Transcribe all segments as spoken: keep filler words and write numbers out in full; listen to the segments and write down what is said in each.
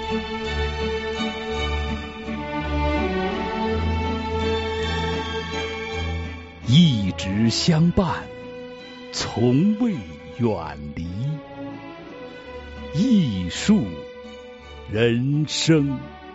一直相伴，从未远离。艺术人生。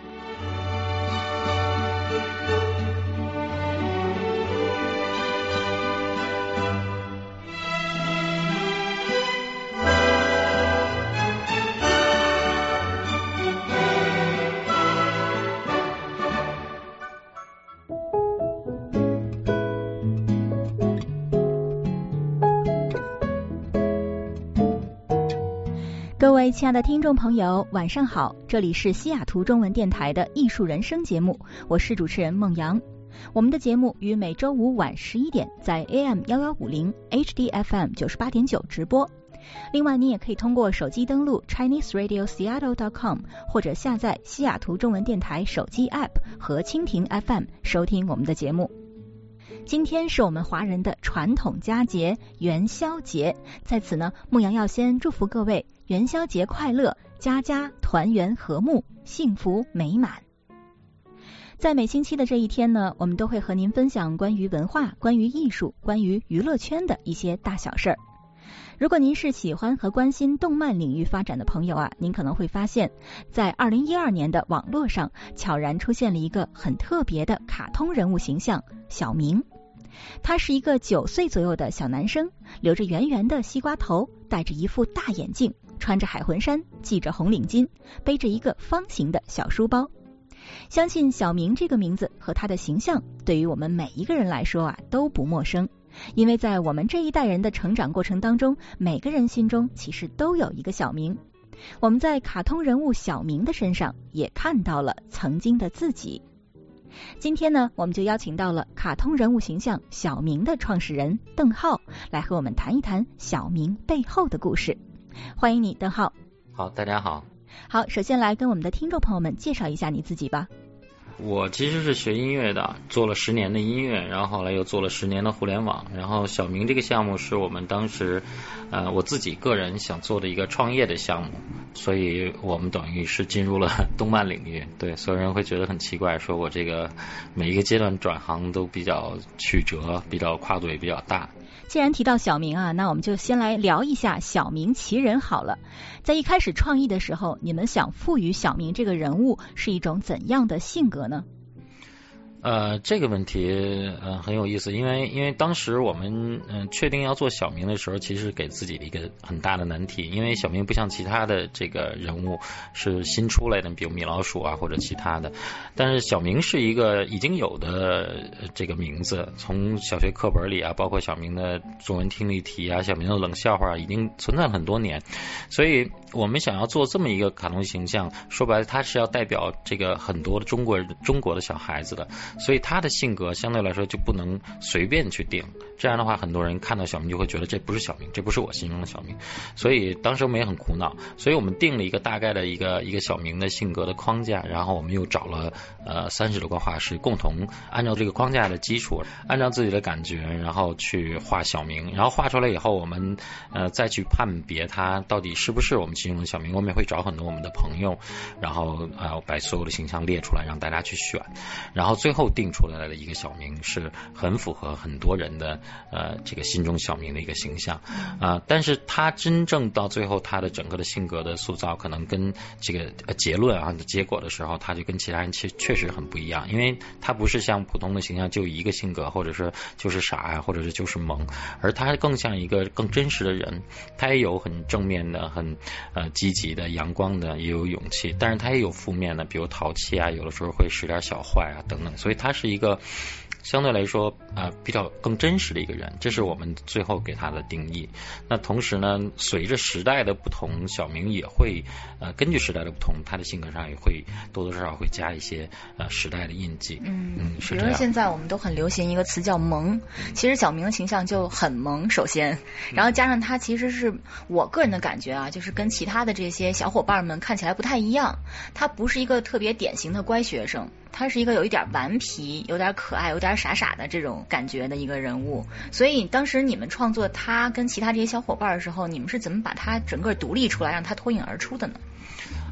各位亲爱的听众朋友，晚上好，这里是西雅图中文电台的艺术人生节目，我是主持人孟阳。我们的节目于每周五晚十一点在 A M 一一五零 H D F M 九十八点九直播。另外你也可以通过手机登录 Chinese Radio Seattle dot com 或者下载西雅图中文电台手机 App 和蜻蜓 F M 收听我们的节目。今天是我们华人的传统佳节元宵节，在此呢，牧羊要先祝福各位元宵节快乐，家家团圆和睦，幸福美满。在每星期的这一天呢，我们都会和您分享关于文化、关于艺术、关于娱乐圈的一些大小事儿。如果您是喜欢和关心动漫领域发展的朋友啊，您可能会发现，在二零一二年的网络上悄然出现了一个很特别的卡通人物形象小明。他是一个九岁左右的小男生，留着圆圆的西瓜头，戴着一副大眼镜，穿着海魂衫，系着红领巾，背着一个方形的小书包。相信小明这个名字和他的形象对于我们每一个人来说啊都不陌生，因为在我们这一代人的成长过程当中，每个人心中其实都有一个小明。我们在卡通人物小明的身上也看到了曾经的自己。今天呢，我们就邀请到了卡通人物形象小明的创始人邓浩，来和我们谈一谈小明背后的故事。欢迎你，邓浩。 好，大家好。 好，首先来跟我们的听众朋友们介绍一下你自己吧。 我其实是学音乐的，做了十年的音乐，然后后来又做了十年的互联网，然后小明这个项目是我们当时呃我自己个人想做的一个创业的项目，所以我们等于是进入了动漫领域。对，所有人会觉得很奇怪，说我这个每一个阶段转行都比较曲折，比较跨度也比较大。 既然提到小明啊，那我们就先来聊一下小明其人好了。在一开始创意的时候，你们想赋予小明这个人物是一种怎样的性格呢？ 呃，这个问题呃很有意思，因为因为当时我们嗯、呃、确定要做小明的时候，其实给自己的一个很大的难题，因为小明不像其他的这个人物是新出来的，比如米老鼠啊或者其他的，但是小明是一个已经有的这个名字，从小学课本里啊，包括小明的中文听力题啊，小明的冷笑话已经存在了很多年，所以我们想要做这么一个卡通形象，说白了，他是要代表这个很多的中国人中国的小孩子的。所以他的性格相对来说就不能随便去定，这样的话很多人看到小明就会觉得这不是小明，这不是我心中的小明。所以当时我们也很苦恼，所以我们定了一个大概的一个一个小明的性格的框架，然后我们又找了呃三十多个画师共同按照这个框架的基础，按照自己的感觉然后去画小明，然后画出来以后我们呃再去判别他到底是不是我们心中的小明。我们也会找很多我们的朋友，然后呃把所有的形象列出来让大家去选，然后最后定出来的一个小明是很符合很多人的呃这个心中小明的一个形象啊、呃，但是他真正到最后他的整个的性格的塑造可能跟这个、呃、结论啊结果的时候，他就跟其他人确确实很不一样，因为他不是像普通的形象就一个性格，或者是就是傻呀、啊，或者是就是萌，而他更像一个更真实的人，他也有很正面的很呃积极的阳光的，也有勇气，但是他也有负面的，比如淘气啊，有的时候会使点小坏啊等等，所以他是一个相对来说啊、呃、比较更真实的一个人，这是我们最后给他的定义。那同时呢，随着时代的不同，小明也会呃根据时代的不同，他的性格上也会多多少少会加一些呃时代的印记。 嗯嗯，是这样。 比如现在我们都很流行一个词叫萌，其实小明的形象就很萌，首先，然后加上他其实是我个人的感觉啊，就是跟其他的这些小伙伴们看起来不太一样，他不是一个特别典型的乖学生，他是一个有一点顽皮，有点可爱，有点傻傻的这种感觉的一个人物。所以当时你们创作他跟其他这些小伙伴的时候，你们是怎么把他整个独立出来，让他脱颖而出的呢？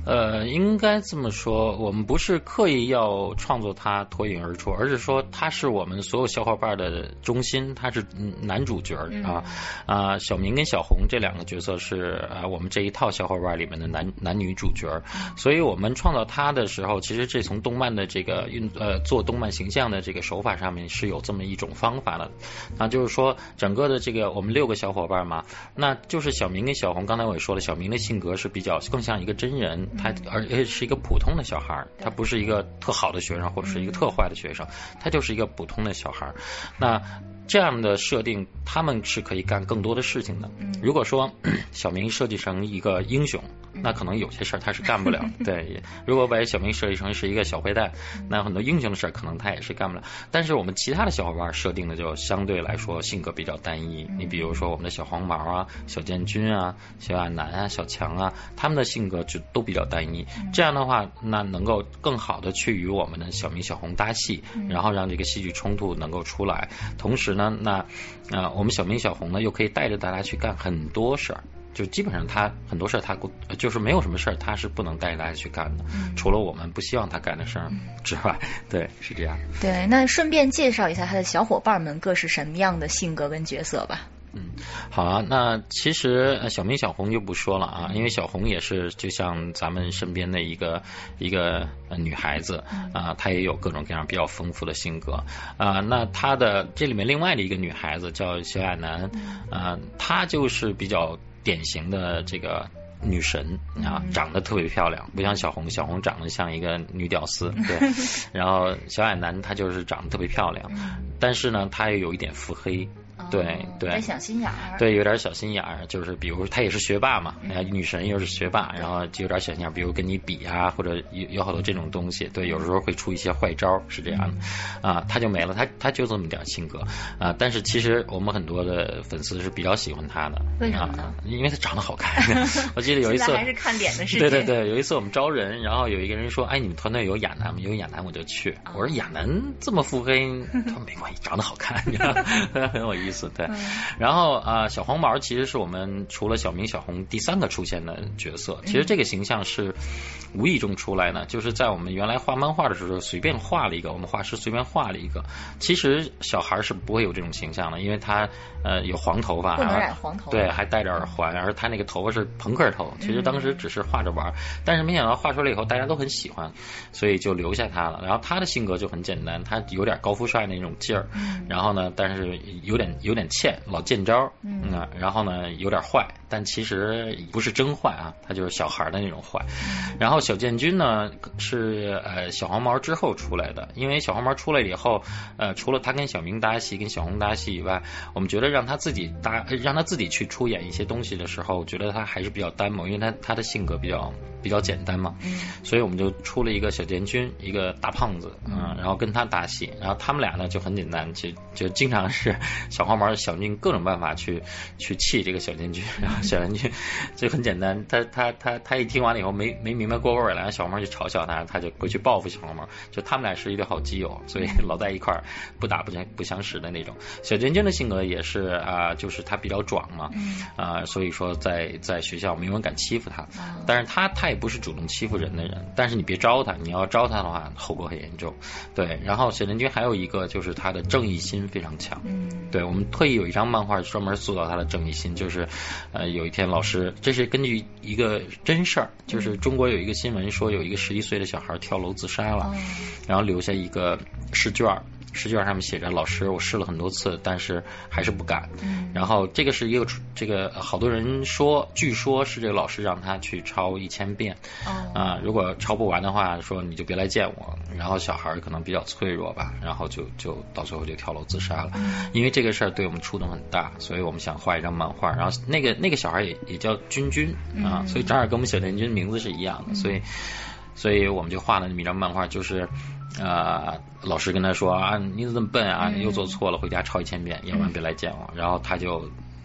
呃，应该这么说，我们不是刻意要创作它脱颖而出，而是说它是我们所有小伙伴的中心，它是男主角啊啊，小明跟小红这两个角色是啊我们这一套小伙伴里面的男男女主角，所以我们创造它的时候，其实这从动漫的这个运呃做动漫形象的这个手法上面是有这么一种方法的，那就是说整个的这个我们六个小伙伴嘛，那就是小明跟小红，刚才我也说了，小明的性格是比较更像一个真人。他而且是一个普通的小孩，他不是一个特好的学生或者是一个特坏的学生，他就是一个普通的小孩。那这样的设定，他们是可以干更多的事情的。如果说小明设计成一个英雄，那可能有些事儿他是干不了。对，如果把小明设计成是一个小坏蛋，那很多英雄的事儿可能他也是干不了。但是我们其他的小伙伴设定的就相对来说性格比较单一。你比如说我们的小黄毛啊、小建军啊、小亚楠啊、小强啊，他们的性格就都比较单一。这样的话，那能够更好的去与我们的小明、小红搭戏，然后让这个戏剧冲突能够出来。同时呢，那啊、呃，我们小明、小红呢又可以带着大家去干很多事儿。就基本上他很多事儿他就是没有什么事儿他是不能带着大家去干的，嗯、除了我们不希望他干的事儿之外，对，是这样。 对，那顺便介绍一下他的小伙伴们各是什么样的性格跟角色吧。 嗯，好啊，那其实小明、小红就不说了啊，因为小红也是就像咱们身边的一个一个女孩子啊，她也有各种各样比较丰富的性格啊。那她的这里面另外的一个女孩子叫小亚楠啊，她就是比较典型的这个女神啊，长得特别漂亮，不像小红，小红长得像一个女屌丝，对。然后小亚楠她就是长得特别漂亮，但是呢，她也有一点腹黑。对对， 有点小心眼儿， 对，有点小心眼儿，就是比如她也是学霸嘛，哎呀，女神又是学霸，然后就有点小心眼儿，比如跟你比啊，或者有有好多这种东西，对，有时候会出一些坏招，是这样的啊，她就没了，她她就这么点性格啊，但是其实我们很多的粉丝是比较喜欢她的， 为什么呢？ 啊、因为她长得好看。我记得有一次还是看脸的事情， 对对对，有一次我们招人，然后有一个人说，哎，你们团队有亚楠吗？有亚楠我就去。我说亚楠这么腹黑，他说没关系，长得好看，很有意思，对。然后啊、呃，小黄毛其实是我们除了小明、小红第三个出现的角色。其实这个形象是无意中出来的，就是在我们原来画漫画的时候随便画了一个，我们画师随便画了一个。其实小孩是不会有这种形象的，因为他呃有黄头发， 不能染黄头， 对，还戴着耳环，而他那个头发是朋克头。其实当时只是画着玩，嗯、但是没想到画出来以后大家都很喜欢，所以就留下他了。然后他的性格就很简单，他有点高富帅那种劲儿，嗯、然后呢，但是有点有点欠。老见招，嗯，然后呢有点坏，但其实不是真坏啊，他就是小孩的那种坏。然后小建军呢是呃小黄毛之后出来的，因为小黄毛出来以后，呃除了他跟小明搭戏、跟小红搭戏以外，我们觉得让他自己搭，让他自己去出演一些东西的时候，我觉得他还是比较单薄，因为他他的性格比较比较简单嘛，嗯，所以我们就出了一个小建军，一个大胖子，嗯，然后跟他搭戏，然后他们俩呢就很简单，就就经常是小黄毛想尽各种办法去去气这个小建军，然后小建军就很简单，他他他他一听完了以后没没明白过味儿来，小黄毛就嘲笑他，他就回去报复小黄毛，就他们俩是一对好基友，所以老在一块儿不打不相不相识的那种。小建军的性格也是啊、呃，就是他比较壮嘛，啊、呃，所以说在在学校没有人敢欺负他，但是他他也不是主动欺负人的人，但是你别招他，你要招他的话后果很严重。对，然后小建军还有一个就是他的正义心非常强，嗯，对，我们特意有一张漫画专门塑造他的正义心，就是呃有一天老师，这是根据一个真事儿，就是中国有一个新闻说有一个十一岁的小孩跳楼自杀了，然后留下一个试卷，试卷上面写着老师我试了很多次但是还是不敢，然后这个是一个这个好多人说据说是这个老师让他去抄一千遍啊、呃，如果抄不完的话说你就别来见我，然后小孩可能比较脆弱吧，然后就就到最后就跳楼自杀了，因为这个事儿对我们触动很大，所以我们想画一张漫画，然后那个那个小孩也也叫君君啊，所以正好跟我们小建军名字是一样的，所以所以我们就画了那么一张漫画，就是呃，老师跟他说啊，你怎么笨啊，又做错了，回家抄一千遍，要不然别来见我。然后他就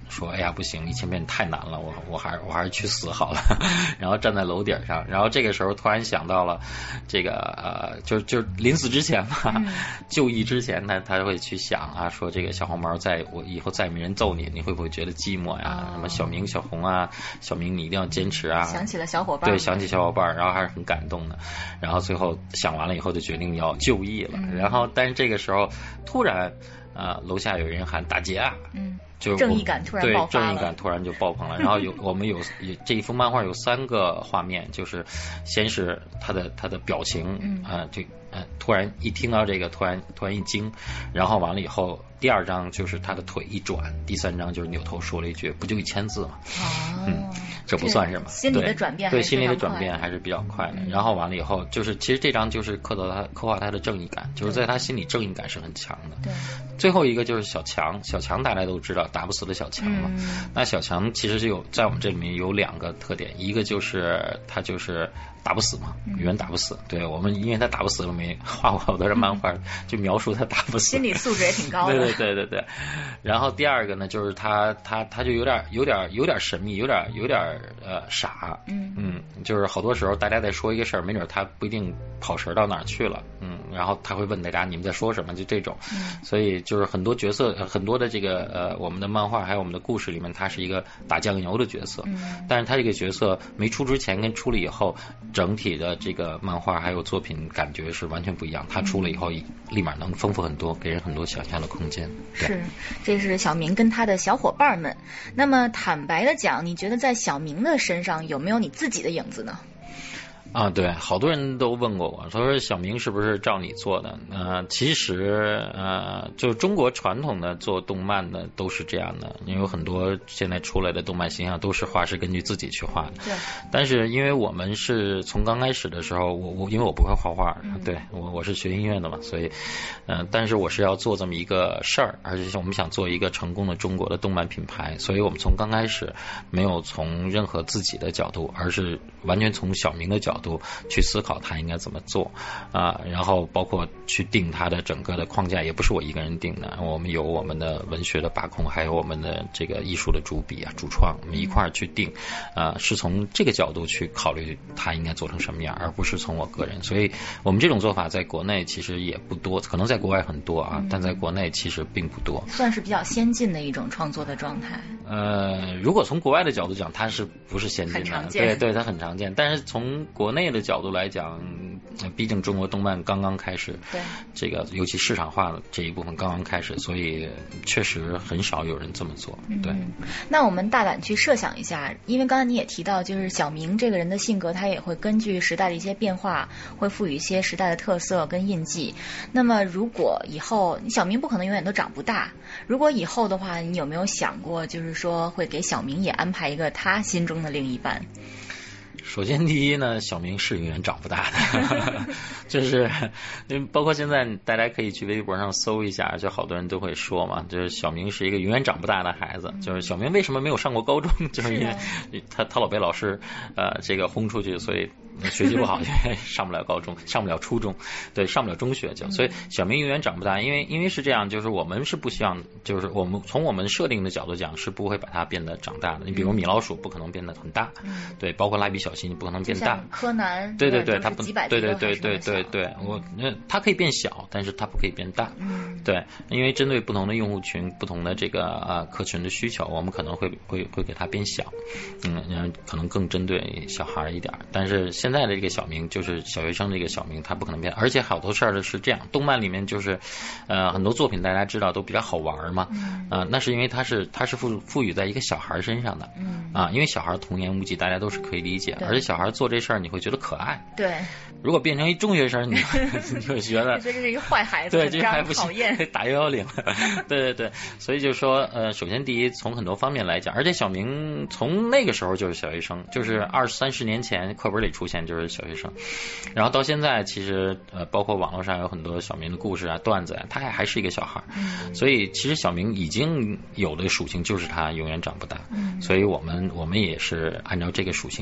说哎呀不行，一千遍太难了，我我还是我还是去死好了。然后站在楼顶上，然后这个时候突然想到了这个呃，就就临死之前嘛，嗯、就义之前他他会去想啊，说这个小红毛在我以后再没人揍你，你会不会觉得寂寞呀？什么、哦、小明小红啊，小明你一定要坚持啊。 想起了小伙伴， 对，想起小伙伴，然后还是很感动的。然后最后想完了以后就决定要就义了。嗯、然后但是这个时候突然啊、呃，楼下有人喊打劫啊。嗯。就正义感突然爆发了， 对，正义感突然就爆棚了。然后有我们有这一幅漫画有三个画面，就是先是他的他的表情，嗯啊、呃，就呃突然一听到这个，突然突然一惊，然后完了以后，第二章就是他的腿一转，第三章就是扭头说了一句：“不就一千字吗？”哦，嗯，这不算什么， 心理的转变对，对心理的转变还是比较快的。嗯、然后完了以后，就是其实这章就是刻到他刻画他的正义感，就是在他心里正义感是很强的。 对， 最后一个就是小强，小强大家都知道。打不死的小强嘛，嗯、那小强其实是有在我们这里面有两个特点，一个就是他就是打不死嘛，永远打不死。对我们，因为他打不死，我们画过好多的漫画，嗯、就描述他打不死， 心理素质也挺高的。 对对对对对。然后第二个呢，就是他他他就有点有点有点神秘，有点有点呃傻。嗯嗯，就是好多时候大家在说一个事儿，没准他不一定跑神到哪儿去了。嗯，然后他会问大家你们在说什么，就这种。嗯、所以就是很多角色，很多的这个呃我们的漫画还有我们的故事里面，他是一个打酱油的角色。嗯，但是他这个角色没出之前跟出了以后，整体的这个漫画还有作品感觉是完全不一样。他出了以后，嗯、立马能丰富很多，给人很多想象的空间。 是，这是小明跟他的小伙伴们。那么坦白的讲，你觉得在小明的身上有没有你自己的影子呢？ 啊，对，好多人都问过我，他说小明是不是照你做的？呃，其实呃，就中国传统的做动漫的都是这样的，因为有很多现在出来的动漫形象都是画师根据自己去画的。对。但是因为我们是从刚开始的时候，我我因为我不会画画，嗯、对我我是学音乐的嘛，所以嗯、呃，但是我是要做这么一个事儿，而且我们想做一个成功的中国的动漫品牌，所以我们从刚开始没有从任何自己的角度，而是完全从小明的角度。去思考他应该怎么做啊，然后包括去定他的整个的框架，也不是我一个人定的，我们有我们的文学的把控，还有我们的这个艺术的主笔啊、主创，我们一块儿去定啊，是从这个角度去考虑他应该做成什么样，而不是从我个人。所以我们这种做法在国内其实也不多，可能在国外很多啊，但在国内其实并不多， 算是比较先进的一种创作的状态。 呃，如果从国外的角度讲，它是不是先进的？ 很常见， 对对，它很常见。但是从国内的角度来讲，毕竟中国动漫刚刚开始，对这个尤其市场化的这一部分刚刚开始，所以确实很少有人这么做。对， 嗯、那我们大胆去设想一下，因为刚才你也提到，就是小明这个人的性格，他也会根据时代的一些变化，会赋予一些时代的特色跟印记。那么如果以后小明不可能永远都长不大，如果以后的话，你有没有想过，就是说会给小明也安排一个他心中的另一半？ 首先第一呢，小明是永远长不大的，就是包括现在大家可以去微博上搜一下，就好多人都会说嘛，就是小明是一个永远长不大的孩子。就是小明为什么没有上过高中，就是因为他他老被老师呃这个轰出去，所以学习不好，上不了高中，上不了初中，对，上不了中学，就所以小明永远长不大。因为因为是这样，就是我们是不希望，就是我们从我们设定的角度讲，是不会把它变得长大的。你比如米老鼠不可能变得很大，对，包括蜡笔小新不可能变大。 柯南， 对对对，它不，对对对对对对，我那它可以变小，但是它不可以变大。嗯，对，因为针对不同的用户群、不同的这个啊客群的需求，我们可能会会会给它变小，嗯，可能更针对小孩一点。但是现在的这个小明，就是小学生这个小明，他不可能变，而且好多事儿的是这样，动漫里面就是呃很多作品大家知道都比较好玩嘛，啊、呃，那是因为它是它是赋赋予在一个小孩身上的，啊，因为小孩童言无忌，大家都是可以理解，而且小孩做这事儿你会觉得可爱， 对。 如果变成一中学生，你你就觉得这是一个坏孩子， 对，这还不讨厌， 打幺幺零，对对对，所以就说呃，首先第一，从很多方面来讲，而且小明从那个时候就是小学生，就是二三十年前课本里出现就是小学生，然后到现在其实呃，包括网络上有很多小明的故事啊、段子啊，他还还是一个小孩，嗯、所以其实小明已经有的属性就是他永远长不大，嗯、所以我们我们也是按照这个属性惯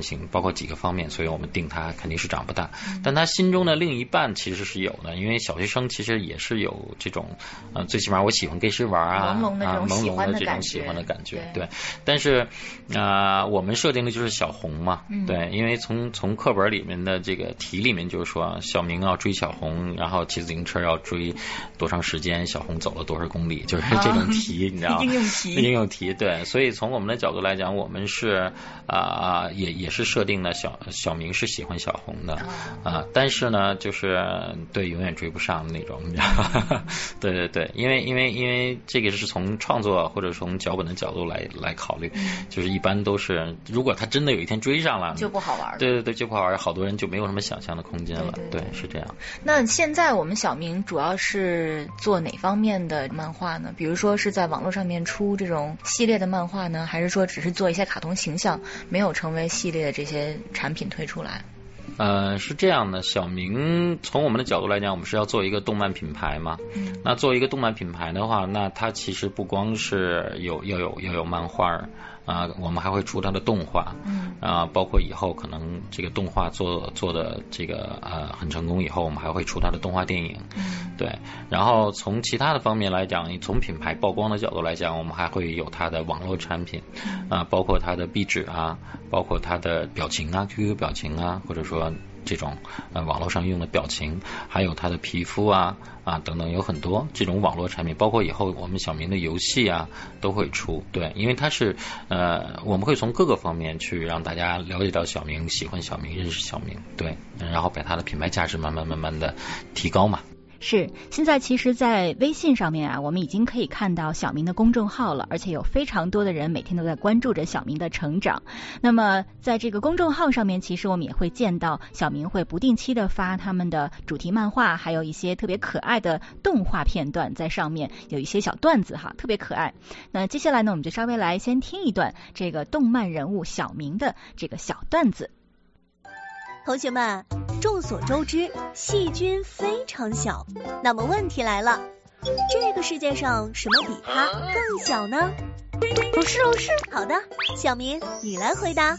行，包括几个方面，所以我们定他肯定是长不大。但他心中的另一半其实是有的，因为小学生其实也是有这种呃，最起码我喜欢跟谁玩啊， 朦胧的这种喜欢的感觉， 喜欢的感觉，对。但是啊、呃，我们设定的就是小红嘛，嗯、对，因为从从课本里面的这个题里面就是说，小明要追小红，然后骑自行车要追多长时间，小红走了多少公里，就是这种题，啊、你知道吗？ 应用题， 应用题，对。所以从我们的角度来讲，我们是啊、呃，也也是设定的小小明是喜欢小红的啊、呃，但是呢，就是对永远追不上那种，你知道吗？对对对，因为因为因为这个是从创作或者从脚本的角度来来考虑，嗯、就是一般都是，如果他真的有一天追上了， 就不好玩了。 对对对，就不好玩，好多人就没有什么想象的空间了。 对, 对, 对, 对，是这样。 那现在我们小明主要是做哪方面的漫画呢？比如说是在网络上面出这种系列的漫画呢，还是说只是做一些卡通形象，没有成为系列的这些产品推出来？ 呃，是这样的，小明从我们的角度来讲，我们是要做一个动漫品牌嘛。嗯。那做一个动漫品牌的话，那它其实不光是有要有要有漫画啊、呃，我们还会出它的动画。嗯。啊、呃，包括以后可能这个动画做做的这个呃很成功以后，我们还会出它的动画电影。嗯。对。然后从其他的方面来讲，从品牌曝光的角度来讲，我们还会有它的网络产品啊、呃，包括它的壁纸啊，包括它的表情啊 ，Q Q 表情啊，或者说这种呃网络上用的表情，还有它的皮肤啊啊等等，有很多这种网络产品，包括以后我们小明的游戏啊都会出。对，因为它是呃我们会从各个方面去让大家了解到小明，喜欢小明，认识小明，对，然后把它的品牌价值慢慢慢慢的提高嘛。 是，现在其实在微信上面啊，我们已经可以看到小明的公众号了，而且有非常多的人每天都在关注着小明的成长。那么在这个公众号上面，其实我们也会见到小明会不定期的发他们的主题漫画，还有一些特别可爱的动画片段在上面，有一些小段子哈，特别可爱。那接下来呢，我们就稍微来先听一段这个动漫人物小明的这个小段子。 同学们，众所周知，细菌非常小。那么问题来了，这个世界上什么比它更小呢？ 老师，老师。 好的，小明，你来回答。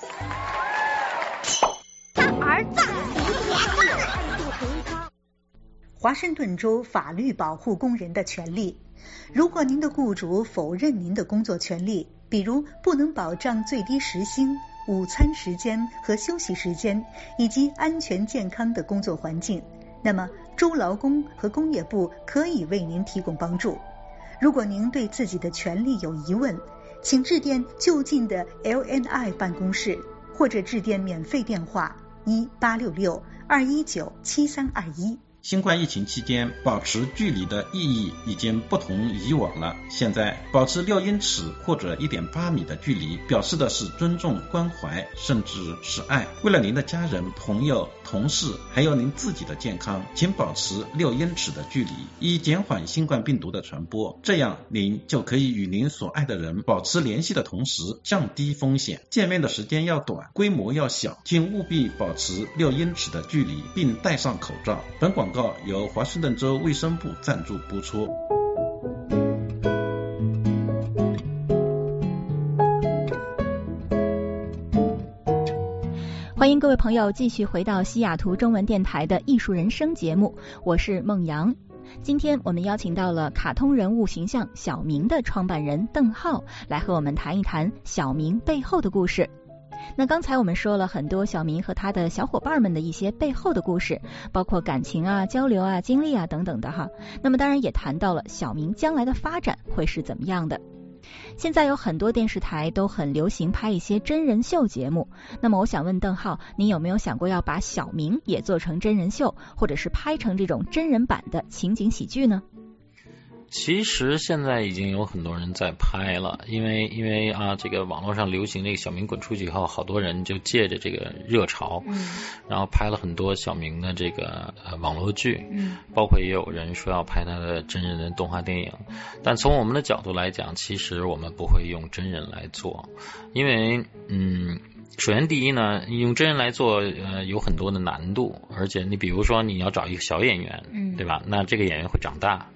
他儿子。 华盛顿州法律保护工人的权利。如果您的雇主否认您的工作权利，比如不能保障最低时薪、午餐时间和休息时间，以及安全健康的工作环境，那么州劳工和工业部可以为您提供帮助。如果您对自己的权利有疑问，请致电就近的 L N I 办公室，或者致电免费电话一八六六二一九七三二一。 新冠疫情期间，保持距离的意义已经不同以往了。现在保持六英尺或者 一点八米的距离，表示的是尊重、关怀，甚至是爱。为了您的家人、朋友、同事，还有您自己的健康，请保持六英尺的距离，以减缓新冠病毒的传播。这样，您就可以与您所爱的人保持联系的同时，降低风险。见面的时间要短，规模要小，请务必保持六英尺的距离，并戴上口罩。本广告由华盛顿州卫生部赞助播出。 欢迎各位朋友继续回到西雅图中文电台的艺术人生节目，我是孟阳。今天我们邀请到了卡通人物形象小明的创办人邓浩，来和我们谈一谈小明背后的故事。那刚才我们说了很多小明和他的小伙伴们的一些背后的故事，包括感情啊、交流啊、经历啊等等的哈。那么当然也谈到了小明将来的发展会是怎么样的。现在有很多电视台都很流行拍一些真人秀节目，那么我想问邓浩，您有没有想过要把小明也做成真人秀，或者是拍成这种真人版的情景喜剧呢？ 其实现在已经有很多人在拍了，因为因为啊，这个网络上流行这个小明滚出去以后，好多人就借着这个热潮，嗯，然后拍了很多小明的这个呃网络剧，嗯，包括也有人说要拍他的真人的动画电影，但从我们的角度来讲，其实我们不会用真人来做，因为嗯。首先第一呢，用真人来做呃有很多的难度，而且你比如说你要找一个小演员，嗯，对吧？那这个演员会长大，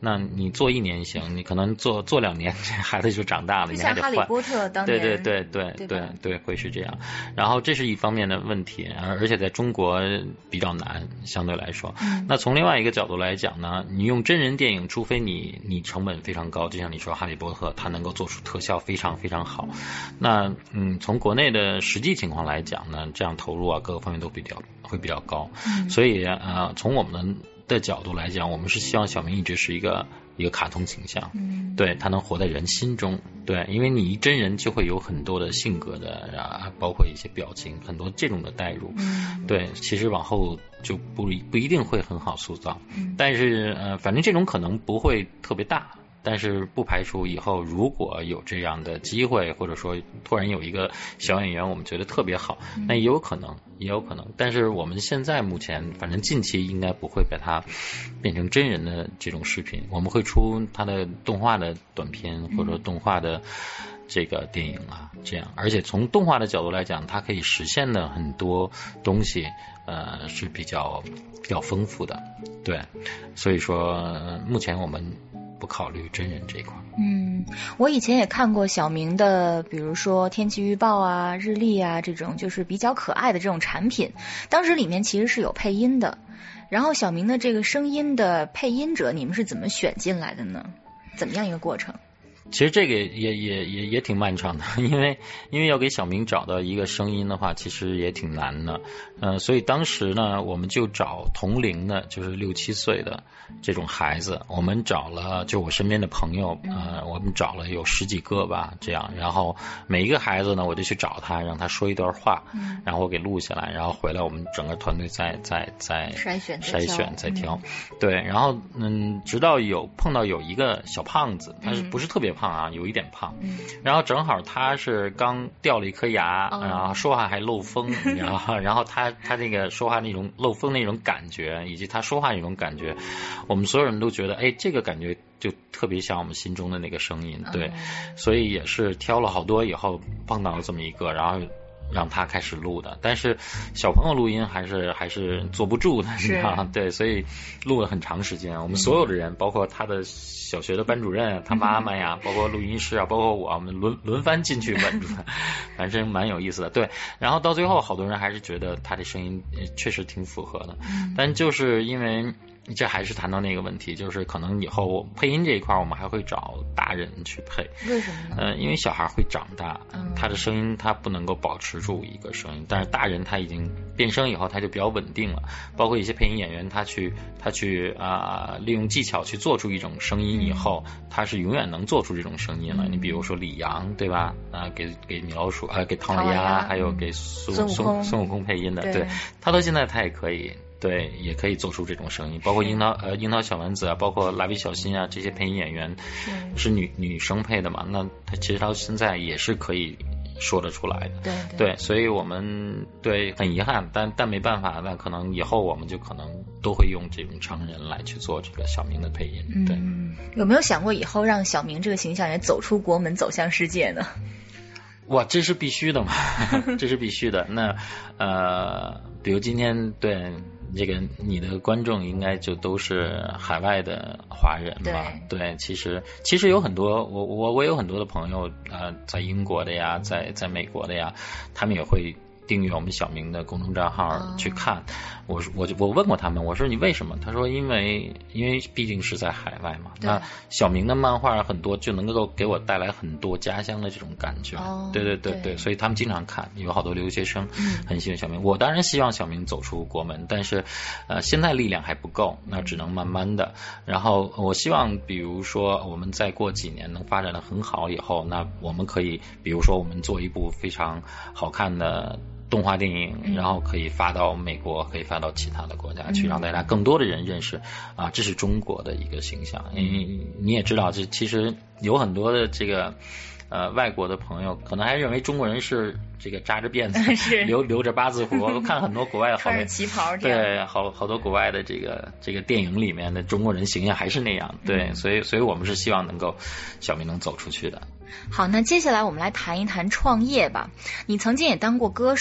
那你做一年行，你可能做做两年，这孩子就长大了，你还得换。 像哈利波特当年， 对对对对对对对，会是这样。然后这是一方面的问题，而且在中国比较难，相对来说。 嗯、 那从另外一个角度来讲呢，你用真人电影，除非你你成本非常高，就像你说哈利波特，它能够做出特效非常非常好。那嗯，从国内的实际情况来讲呢，这样投入啊，各个方面都比较会比较高。嗯、所以呃，从我们的角度来讲，我们是希望小明一直是一个一个卡通形象，嗯，对，他能活在人心中，对，因为你一真人就会有很多的性格的啊，包括一些表情，很多这种的代入，嗯，对，其实往后就不不一定会很好塑造，嗯，但是呃，反正这种可能不会特别大。但是不排除以后如果有这样的机会，或者说突然有一个小演员我们觉得特别好，那也有可能也有可能，但是我们现在目前反正近期应该不会把它变成真人的这种视频，我们会出它的动画的短片或者动画的这个电影啊，这样，而且从动画的角度来讲，它可以实现的很多东西呃是比较比较丰富的，对，所以说、呃、目前我们不考虑真人这一块。 嗯，我以前也看过小明的，比如说天气预报啊、日历啊这种，就是比较可爱的这种产品。当时里面其实是有配音的，然后小明的这个声音的配音者，你们是怎么选进来的呢？怎么样一个过程？ 其实这个也也也也挺漫长的，因为因为要给小明找到一个声音的话，其实也挺难的，呃，所以当时呢，我们就找同龄的，就是六七岁的这种孩子，我们找了，就我身边的朋友，呃，我们找了有十几个吧，这样，然后每一个孩子呢，我就去找他，让他说一段话，然后我给录下来，然后回来我们整个团队再再再筛选筛选再挑，对，然后嗯，直到有碰到有一个小胖子，他是不是特别胖啊，有一点胖，嗯，然后正好他是刚掉了一颗牙，哦、然后说话还漏风，然后然后他他那个说话那种漏风那种感觉，以及他说话那种感觉，我们所有人都觉得，哎，这个感觉就特别像我们心中的那个声音，对，嗯、所以也是挑了好多以后碰到了这么一个，然后让他开始录的，但是小朋友录音还是还是坐不住的，你知道吗？对，所以录了很长时间。我们所有的人，嗯、包括他的小学的班主任、他妈妈呀，嗯、包括录音师啊，包括我，我们轮轮番进去稳住，反正蛮有意思的。对，然后到最后，好多人还是觉得他的声音确实挺符合的，嗯、但就是因为。这还是谈到那个问题，就是可能以后配音这一块我们还会找大人去配。 为什么呢？ 呃，因为小孩会长大，嗯、他的声音他不能够保持住一个声音，但是大人他已经变声以后他就比较稳定了，包括一些配音演员他去他去啊、呃、利用技巧去做出一种声音以后，嗯、他是永远能做出这种声音了。嗯、你比如说李阳对吧？啊、呃，给给米老鼠啊、呃，给唐老鸭，还有给孙孙孙悟空配音的，对, 对他到现在他也可以。对，也可以做出这种声音，包括樱桃呃樱桃小丸子啊，包括蜡笔小新啊，这些配音演员是女女生配的嘛，那他其实到现在也是可以说得出来的。 对对, 对，所以我们对很遗憾，但但没办法，那可能以后我们就可能都会用这种常人来去做这个小明的配音。对， 嗯，有没有想过以后让小明这个形象也走出国门，走向世界呢？ 哇，这是必须的嘛，这是必须的。那呃，比如今天对。这个你的观众应该就都是海外的华人嘛？对，对，其实其实有很多，我我我有很多的朋友，呃，在英国的呀，在在美国的呀，他们也会订阅我们小明的公众账号去看。哦、我我我问过他们，我说你为什么？他说因为因为毕竟是在海外嘛，那小明的漫画很多就能够给我带来很多家乡的这种感觉。哦、对对对 对, 对，所以他们经常看，有好多留学生很喜欢小明。嗯、我当然希望小明走出国门，但是呃现在力量还不够，那只能慢慢的。然后我希望比如说我们再过几年能发展的很好以后，那我们可以比如说我们做一部非常好看的动画电影，然后可以发到美国，可以发到其他的国家去，让大家更多的人认识啊，这是中国的一个形象。因为你也知道，这其实有很多的这个呃外国的朋友，可能还认为中国人是这个扎着辫子，留留着八字胡。我看很多国外好穿着旗袍， 对，好好多国外的这个这个电影里面的中国人形象还是那样。对，嗯、所以所以我们是希望能够小明能走出去的。 好，那接下来我们来谈一谈创业吧。你曾经也当过歌手，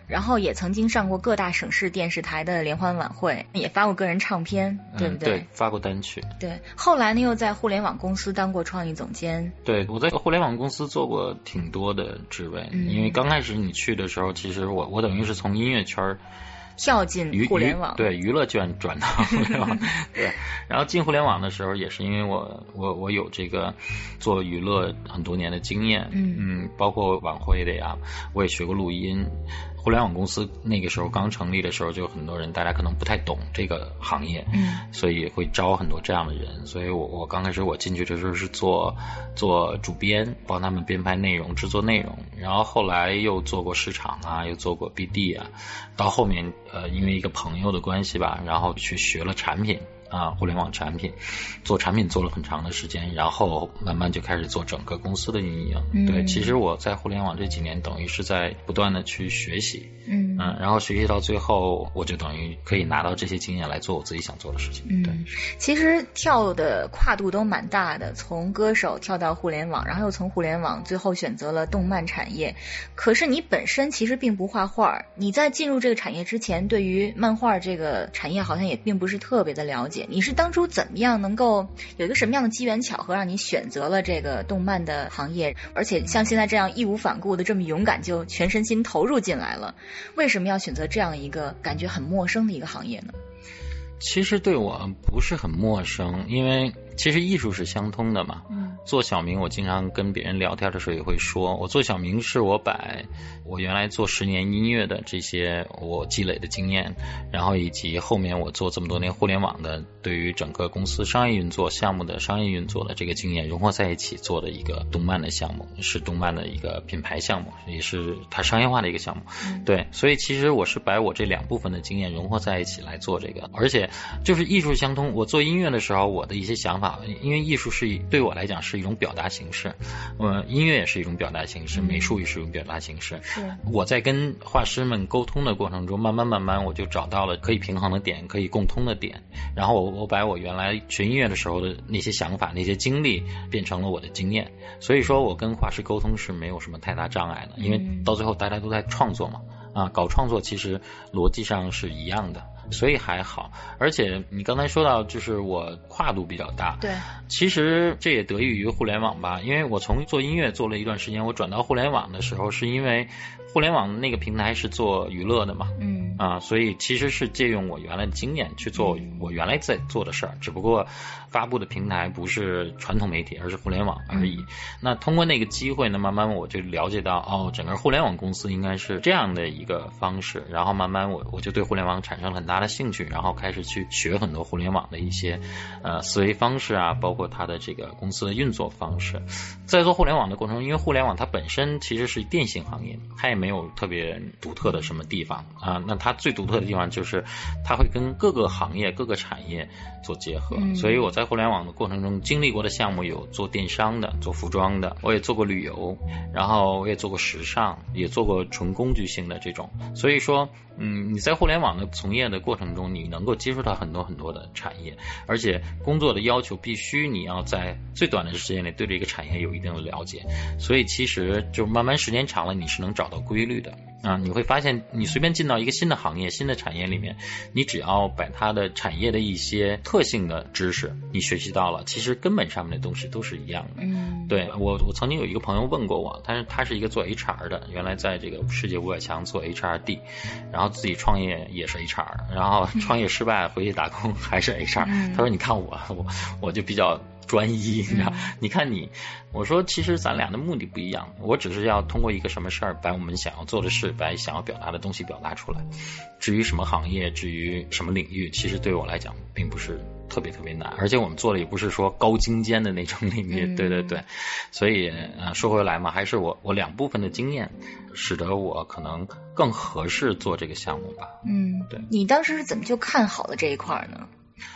然后也曾经上过各大省市电视台的联欢晚会，也发过个人唱片，对不对？ 嗯、对，发过单曲。 对，后来呢又在互联网公司当过创意总监。 对，我在互联网公司做过挺多的职位，嗯、因为刚开始你去的时候，其实我我等于是从音乐圈跳进互联网， 对，娱乐圈转到互联网，对。然后进互联网的时候，也是因为我我我有这个做娱乐很多年的经验，嗯嗯，包括晚会的呀，我也学过录音。互联网公司那个时候刚成立的时候，就有很多人，大家可能不太懂这个行业，嗯，所以会招很多这样的人。所以我我刚开始我进去的时候是做做主编，帮他们编排内容、制作内容。然后后来又做过市场啊，又做过 B D 啊，到后面呃因为一个朋友的关系吧，然后去学了产品。啊，互联网产品，做产品做了很长的时间，然后慢慢就开始做整个公司的运营。嗯、对，其实我在互联网这几年等于是在不断的去学习，嗯嗯，然后学习到最后，我就等于可以拿到这些经验来做我自己想做的事情。嗯，对， 其实跳的跨度都蛮大的，从歌手跳到互联网，然后又从互联网最后选择了动漫产业。可是你本身其实并不画画，你在进入这个产业之前，对于漫画这个产业好像也并不是特别的了解。你是当初怎么样能够有一个什么样的机缘巧合让你选择了这个动漫的行业，而且像现在这样义无反顾的这么勇敢就全身心投入进来了？为什么要选择这样一个感觉很陌生的一个行业呢？ 其实对我不是很陌生，因为其实艺术是相通的嘛。嗯，做小明我经常跟别人聊天的时候也会说，我做小明是我把我原来做十年音乐的这些我积累的经验，然后以及后面我做这么多年互联网的对于整个公司商业运作项目的商业运作的这个经验融合在一起做的一个动漫的项目，是动漫的一个品牌项目，也是它商业化的一个项目。嗯、对，所以其实我是把我这两部分的经验融合在一起来做这个，而且就是艺术相通。我做音乐的时候，我的一些想法，因为艺术是对我来讲是一种表达形式，呃，音乐也是一种表达形式，美术也是一种表达形式。是我在跟画师们沟通的过程中，慢慢慢慢我就找到了可以平衡的点，可以共通的点。然后我我把我原来学音乐的时候的那些想法、那些经历，变成了我的经验。所以说我跟画师沟通是没有什么太大障碍的，因为到最后大家都在创作嘛。啊，搞创作其实逻辑上是一样的，所以还好。而且你刚才说到就是我跨度比较大，对，其实这也得益于互联网吧，因为我从做音乐做了一段时间，我转到互联网的时候是因为互联网那个平台是做娱乐的嘛，嗯啊，所以其实是借用我原来的经验去做我原来在做的事儿，只不过发布的平台不是传统媒体，而是互联网而已。嗯、那通过那个机会呢，慢慢我就了解到，哦，整个互联网公司应该是这样的一个方式，然后慢慢我我就对互联网产生了很大的兴趣，然后开始去学很多互联网的一些呃思维方式啊，包括它的这个公司的运作方式。在做互联网的过程中，因为互联网它本身其实是电信行业，它也没有特别独特的什么地方啊，那它最独特的地方就是它会跟各个行业各个产业做结合。嗯、所以我在互联网的过程中经历过的项目有做电商的，做服装的，我也做过旅游，然后我也做过时尚，也做过纯工具性的这种。所以说嗯，你在互联网的从业的过程中，你能够接触到很多很多的产业，而且工作的要求必须你要在最短的时间内对这个产业有一定的了解，所以其实就慢慢时间长了，你是能找到规律的啊。你会发现你随便进到一个新的行业新的产业里面，你只要把它的产业的一些特性的知识你学习到了，其实根本上面的东西都是一样的。嗯，对，我我曾经有一个朋友问过我，但是他是一个做 H R 的，原来在这个世界五百强做 H R D， 然后自己创业也是 H R， 然后创业失败回去打工还是 H R。嗯、他说你看我我我就比较专一，你知道？嗯、你看你，我说其实咱俩的目的不一样，我只是要通过一个什么事儿，把我们想要做的事，把想要表达的东西表达出来。至于什么行业，至于什么领域，其实对我来讲并不是特别特别难，而且我们做的也不是说高精尖的那种领域，嗯、对对对。所以呃，说回来嘛，还是我我两部分的经验，使得我可能更合适做这个项目吧。 嗯，对。你当时是怎么就看好了这一块呢？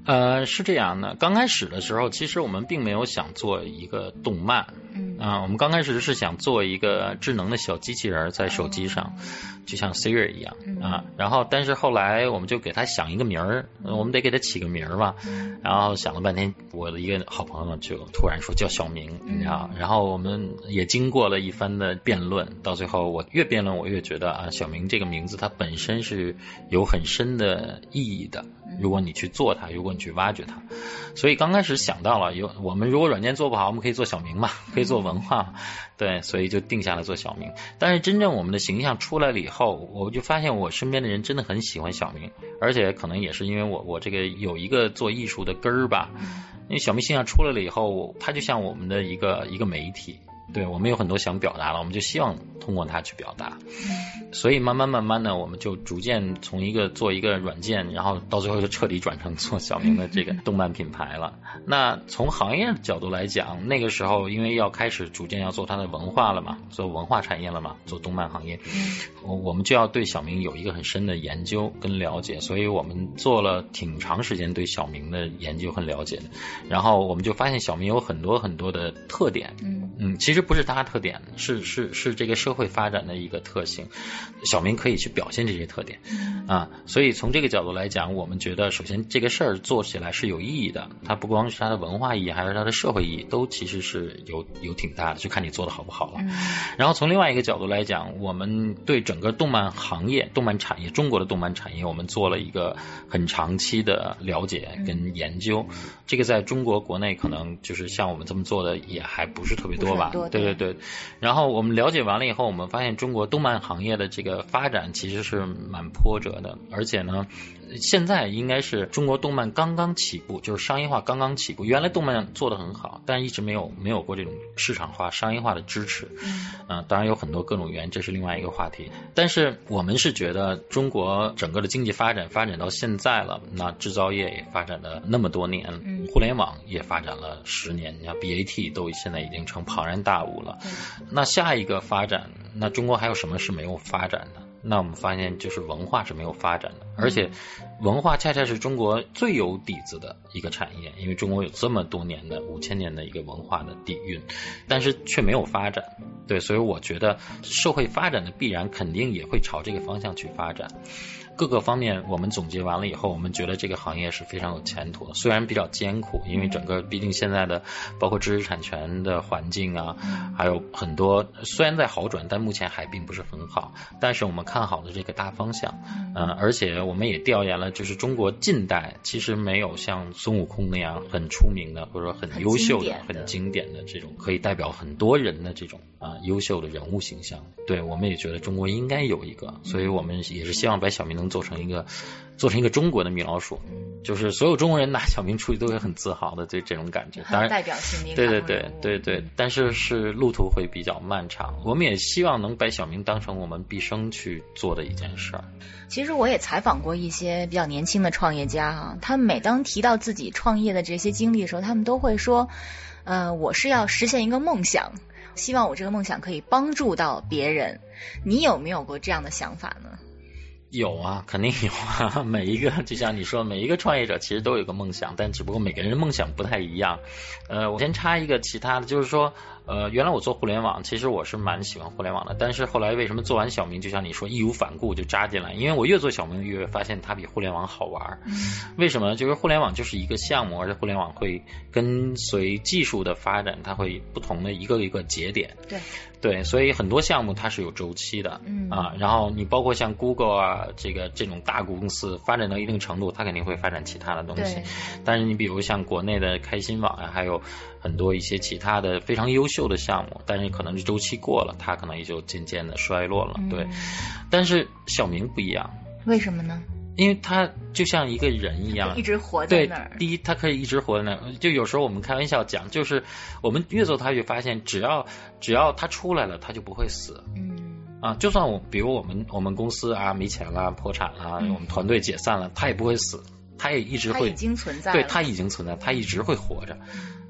呃，是这样的，刚开始的时候，其实我们并没有想做一个动漫，嗯啊、呃，我们刚开始是想做一个智能的小机器人在手机上，嗯、就像 Siri 一样啊。然后，但是后来我们就给他想一个名儿，我们得给他起个名儿嘛。然后想了半天，我的一个好朋友就突然说叫小明，你知道。然后我们也经过了一番的辩论，到最后我越辩论我越觉得啊，小明这个名字它本身是有很深的意义的。如果你去做它，如果你去挖掘它，所以刚开始想到了有我们如果软件做不好，我们可以做小明嘛，可以做文化嘛，对，所以就定下来做小明。但是真正我们的形象出来了以后，我就发现我身边的人真的很喜欢小明，而且可能也是因为我我这个有一个做艺术的根儿吧，因为小明形象出来了以后，它就像我们的一个一个媒体。对，我们有很多想表达了，我们就希望通过它去表达，所以慢慢慢慢的，我们就逐渐从一个做一个软件，然后到最后就彻底转成做小明的这个动漫品牌了。那从行业的角度来讲，那个时候因为要开始逐渐要做它的文化了嘛，做文化产业了嘛，做动漫行业，我们就要对小明有一个很深的研究跟了解，所以我们做了挺长时间对小明的研究和了解的。然后我们就发现小明有很多很多的特点，嗯嗯，其实不是它特点，是是是这个社会发展的一个特性，小明可以去表现这些特点啊，所以从这个角度来讲，我们觉得首先这个事儿做起来是有意义的，它不光是它的文化意义，还是它的社会意义，都其实是有有挺大的，就看你做的好不好了。然后从另外一个角度来讲，我们对整个动漫行业、动漫产业、中国的动漫产业，我们做了一个很长期的了解跟研究。这个在中国国内可能就是像我们这么做的也还不是特别多吧，对对对。然后我们了解完了以后，我们发现中国动漫行业的这个发展其实是蛮波折的，而且呢现在应该是中国动漫刚刚起步，就是商业化刚刚起步。原来动漫做得很好，但是一直没有没有过这种市场化商业化的支持，嗯、呃，当然有很多各种原因，这是另外一个话题。但是我们是觉得中国整个的经济发展发展到现在了，那制造业也发展了那么多年，嗯，互联网也发展了十年，你看 B A T 都现在已经成庞然大物了，嗯，那下一个发展，那中国还有什么是没有发展的？那我们发现就是文化是没有发展的，而且文化恰恰是中国最有底子的一个产业，因为中国有这么多年的五千年的一个文化的底蕴，但是却没有发展。对，所以我觉得社会发展的必然肯定也会朝这个方向去发展。各个方面我们总结完了以后，我们觉得这个行业是非常有前途的，虽然比较艰苦，因为整个毕竟现在的包括知识产权的环境啊，还有很多虽然在好转，但目前还并不是很好，但是我们看好的这个大方向，嗯、呃，而且我们也调研了，就是中国近代其实没有像孙悟空那样很出名的或者说很优秀的很经典的这种可以代表很多人的这种啊、呃、优秀的人物形象。对，我们也觉得中国应该有一个，所以我们也是希望把小明能做成一个做成一个中国的米老鼠，就是所有中国人拿小明出去都会很自豪的这这种感觉，当然代表性。 对对对对对，但是是路途会比较漫长，我们也希望能把小明当成我们毕生去做的一件事儿。 其实我也采访过一些比较年轻的创业家啊，他们每当提到自己创业的这些经历的时候，他们都会说呃，我是要实现一个梦想，希望我这个梦想可以帮助到别人。你有没有过这样的想法呢？ 有啊，肯定有啊。每一个就像你说，每一个创业者其实都有个梦想，但只不过每个人的梦想不太一样。呃，我先插一个其他的，就是说呃，原来我做互联网，其实我是蛮喜欢互联网的，但是后来为什么做完小明，就像你说义无反顾就扎进来，因为我越做小明越发现它比互联网好玩。嗯、为什么呢？就是互联网就是一个项目，而且互联网会跟随技术的发展，它会不同的一个一个节点。 对对，所以很多项目它是有周期的，嗯啊，然后你包括像 Google 啊，这个这种大公司发展到一定程度，它肯定会发展其他的东西。但是你比如像国内的开心网啊，还有很多一些其他的非常优秀的项目，但是可能是周期过了，它可能也就渐渐的衰落了。对，嗯、但是小明不一样， 为什么呢？ 因为他就像一个人一样， 一直活在那儿。 对，第一，他可以一直活在那儿。就有时候我们开玩笑讲，就是我们越做他越发现，只要只要他出来了，他就不会死。嗯。啊，就算我比如我们我们公司啊没钱了、破产了，嗯、我们团队解散了，他也不会死，他也一直会。 他已经存在了。 对，他已经存在，他一直会活着。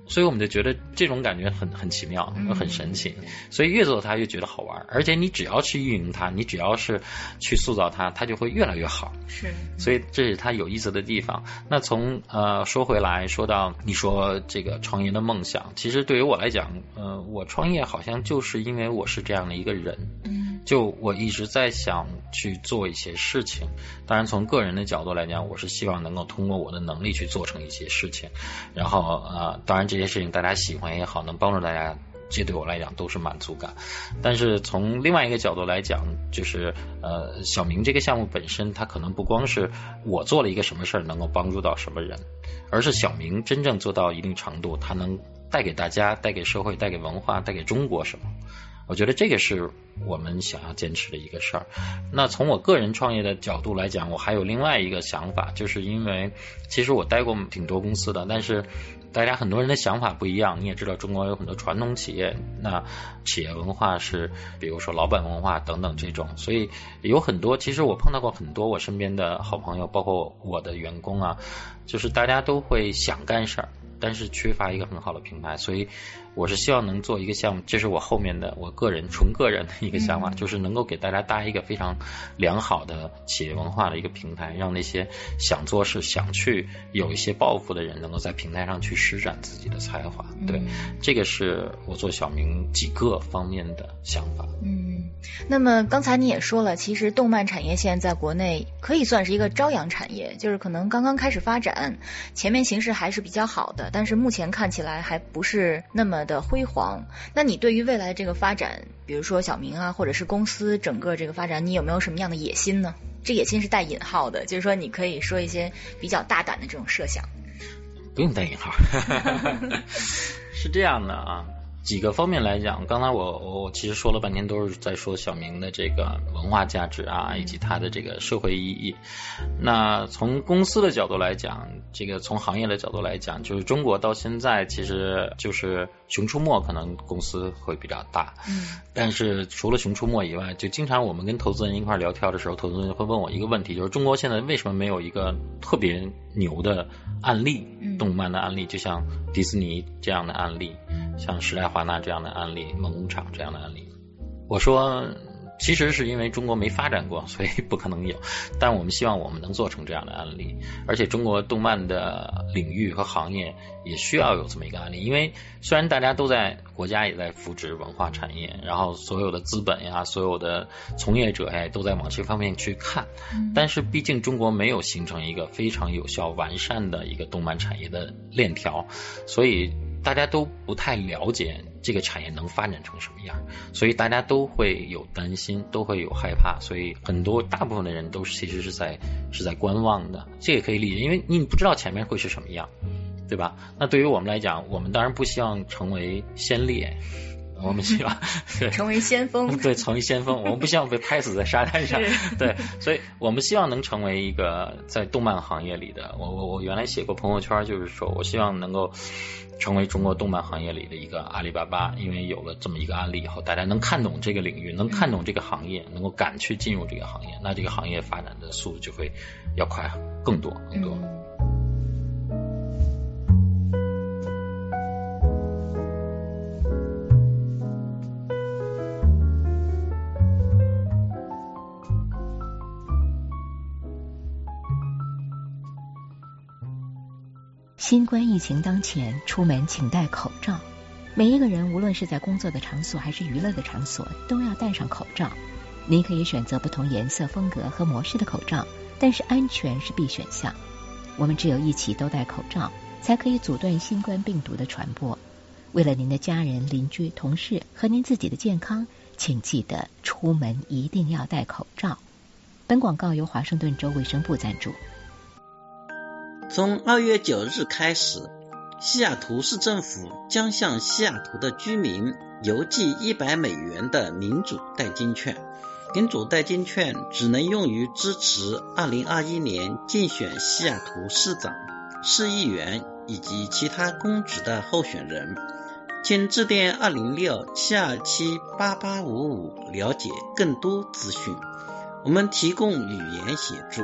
所以我们就觉得这种感觉很很奇妙，很神奇，所以越做它越觉得好玩，而且你只要去运营它，你只要是去塑造它，它就会越来越好。 是， 所以这是它有意思的地方。那从呃说回来，说到你说这个创业的梦想，其实对于我来讲，呃，我创业好像就是因为我是这样的一个人，嗯，就我一直在想去做一些事情。当然，从个人的角度来讲，我是希望能够通过我的能力去做成一些事情，然后呃，当然这些事情大家喜欢也好，能帮助大家，这对我来讲都是满足感。但是从另外一个角度来讲，就是呃，小明这个项目本身，它可能不光是我做了一个什么事儿能够帮助到什么人，而是小明真正做到一定程度，它能带给大家、带给社会、带给文化、带给中国什么。我觉得这个是我们想要坚持的一个事儿。那从我个人创业的角度来讲，我还有另外一个想法，就是因为其实我待过挺多公司的，但是大家很多人的想法不一样。你也知道中国有很多传统企业，那企业文化是比如说老板文化等等这种，所以有很多，其实我碰到过很多我身边的好朋友，包括我的员工啊，就是大家都会想干事儿，但是缺乏一个很好的平台。所以我是希望能做一个项目，这是我后面的我个人纯个人的一个想法，嗯、就是能够给大家搭一个非常良好的企业文化的一个平台，让那些想做事、想去有一些抱负的人，能够在平台上去施展自己的才华。对，嗯、这个是我做小明几个方面的想法。 嗯，那么刚才你也说了，其实动漫产业现在在国内可以算是一个朝阳产业，就是可能刚刚开始发展，前面形势还是比较好的，但是目前看起来还不是那么的辉煌。那你对于未来这个发展，比如说小明啊，或者是公司整个这个发展，你有没有什么样的野心呢？这野心是带引号的，就是说你可以说一些比较大胆的这种设想。 不用带引号是这样的啊，几个方面来讲，刚才我我其实说了半天都是在说小明的这个文化价值啊，以及它的这个社会意义。那从公司的角度来讲，这个从行业的角度来讲，就是中国到现在其实就是熊出没可能公司会比较大，嗯，但是除了熊出没以外，就经常我们跟投资人一块聊天的时候，投资人会问我一个问题，就是中国现在为什么没有一个特别牛的案例，动漫的案例，就像迪士尼这样的案例，像时代华纳这样的案例，梦工厂这样的案例。我说其实是因为中国没发展过，所以不可能有，但我们希望我们能做成这样的案例，而且中国动漫的领域和行业也需要有这么一个案例。因为虽然大家都在国家也在扶植文化产业，然后所有的资本呀，所有的从业者呀都在往这方面去看，但是毕竟中国没有形成一个非常有效完善的一个动漫产业的链条，所以大家都不太了解这个产业能发展成什么样，所以大家都会有担心，都会有害怕，所以很多大部分的人都其实是在是在观望的。这也可以理解，因为你不知道前面会是什么样，对吧？那对于我们来讲，我们当然不希望成为先烈，我们希望成为先锋， 对，成为先锋，我们不希望被拍死在沙滩上，对，所以我们希望能成为一个在动漫行业里的，我我我原来写过朋友圈，就是说我希望能够成为中国动漫行业里的一个阿里巴巴，因为有了这么一个案例以后，大家能看懂这个领域，能看懂这个行业，能够敢去进入这个行业，那这个行业发展的速度就会要快更多更多。嗯新冠疫情当前，出门请戴口罩。每一个人，无论是在工作的场所还是娱乐的场所，都要戴上口罩。您可以选择不同颜色、风格和模式的口罩，但是安全是必选项。我们只有一起都戴口罩，才可以阻断新冠病毒的传播。为了您的家人、邻居、同事和您自己的健康，请记得出门一定要戴口罩。本广告由华盛顿州卫生部赞助。 从二月九日开始，西雅图市政府将向西雅图的居民邮寄一百美元的民主代金券。民主代金券只能用于支持二零二一年竞选西雅图市长、市议员以及其他公职的候选人。请致电二零六七二七八八五五了解更多资讯。我们提供语言协助。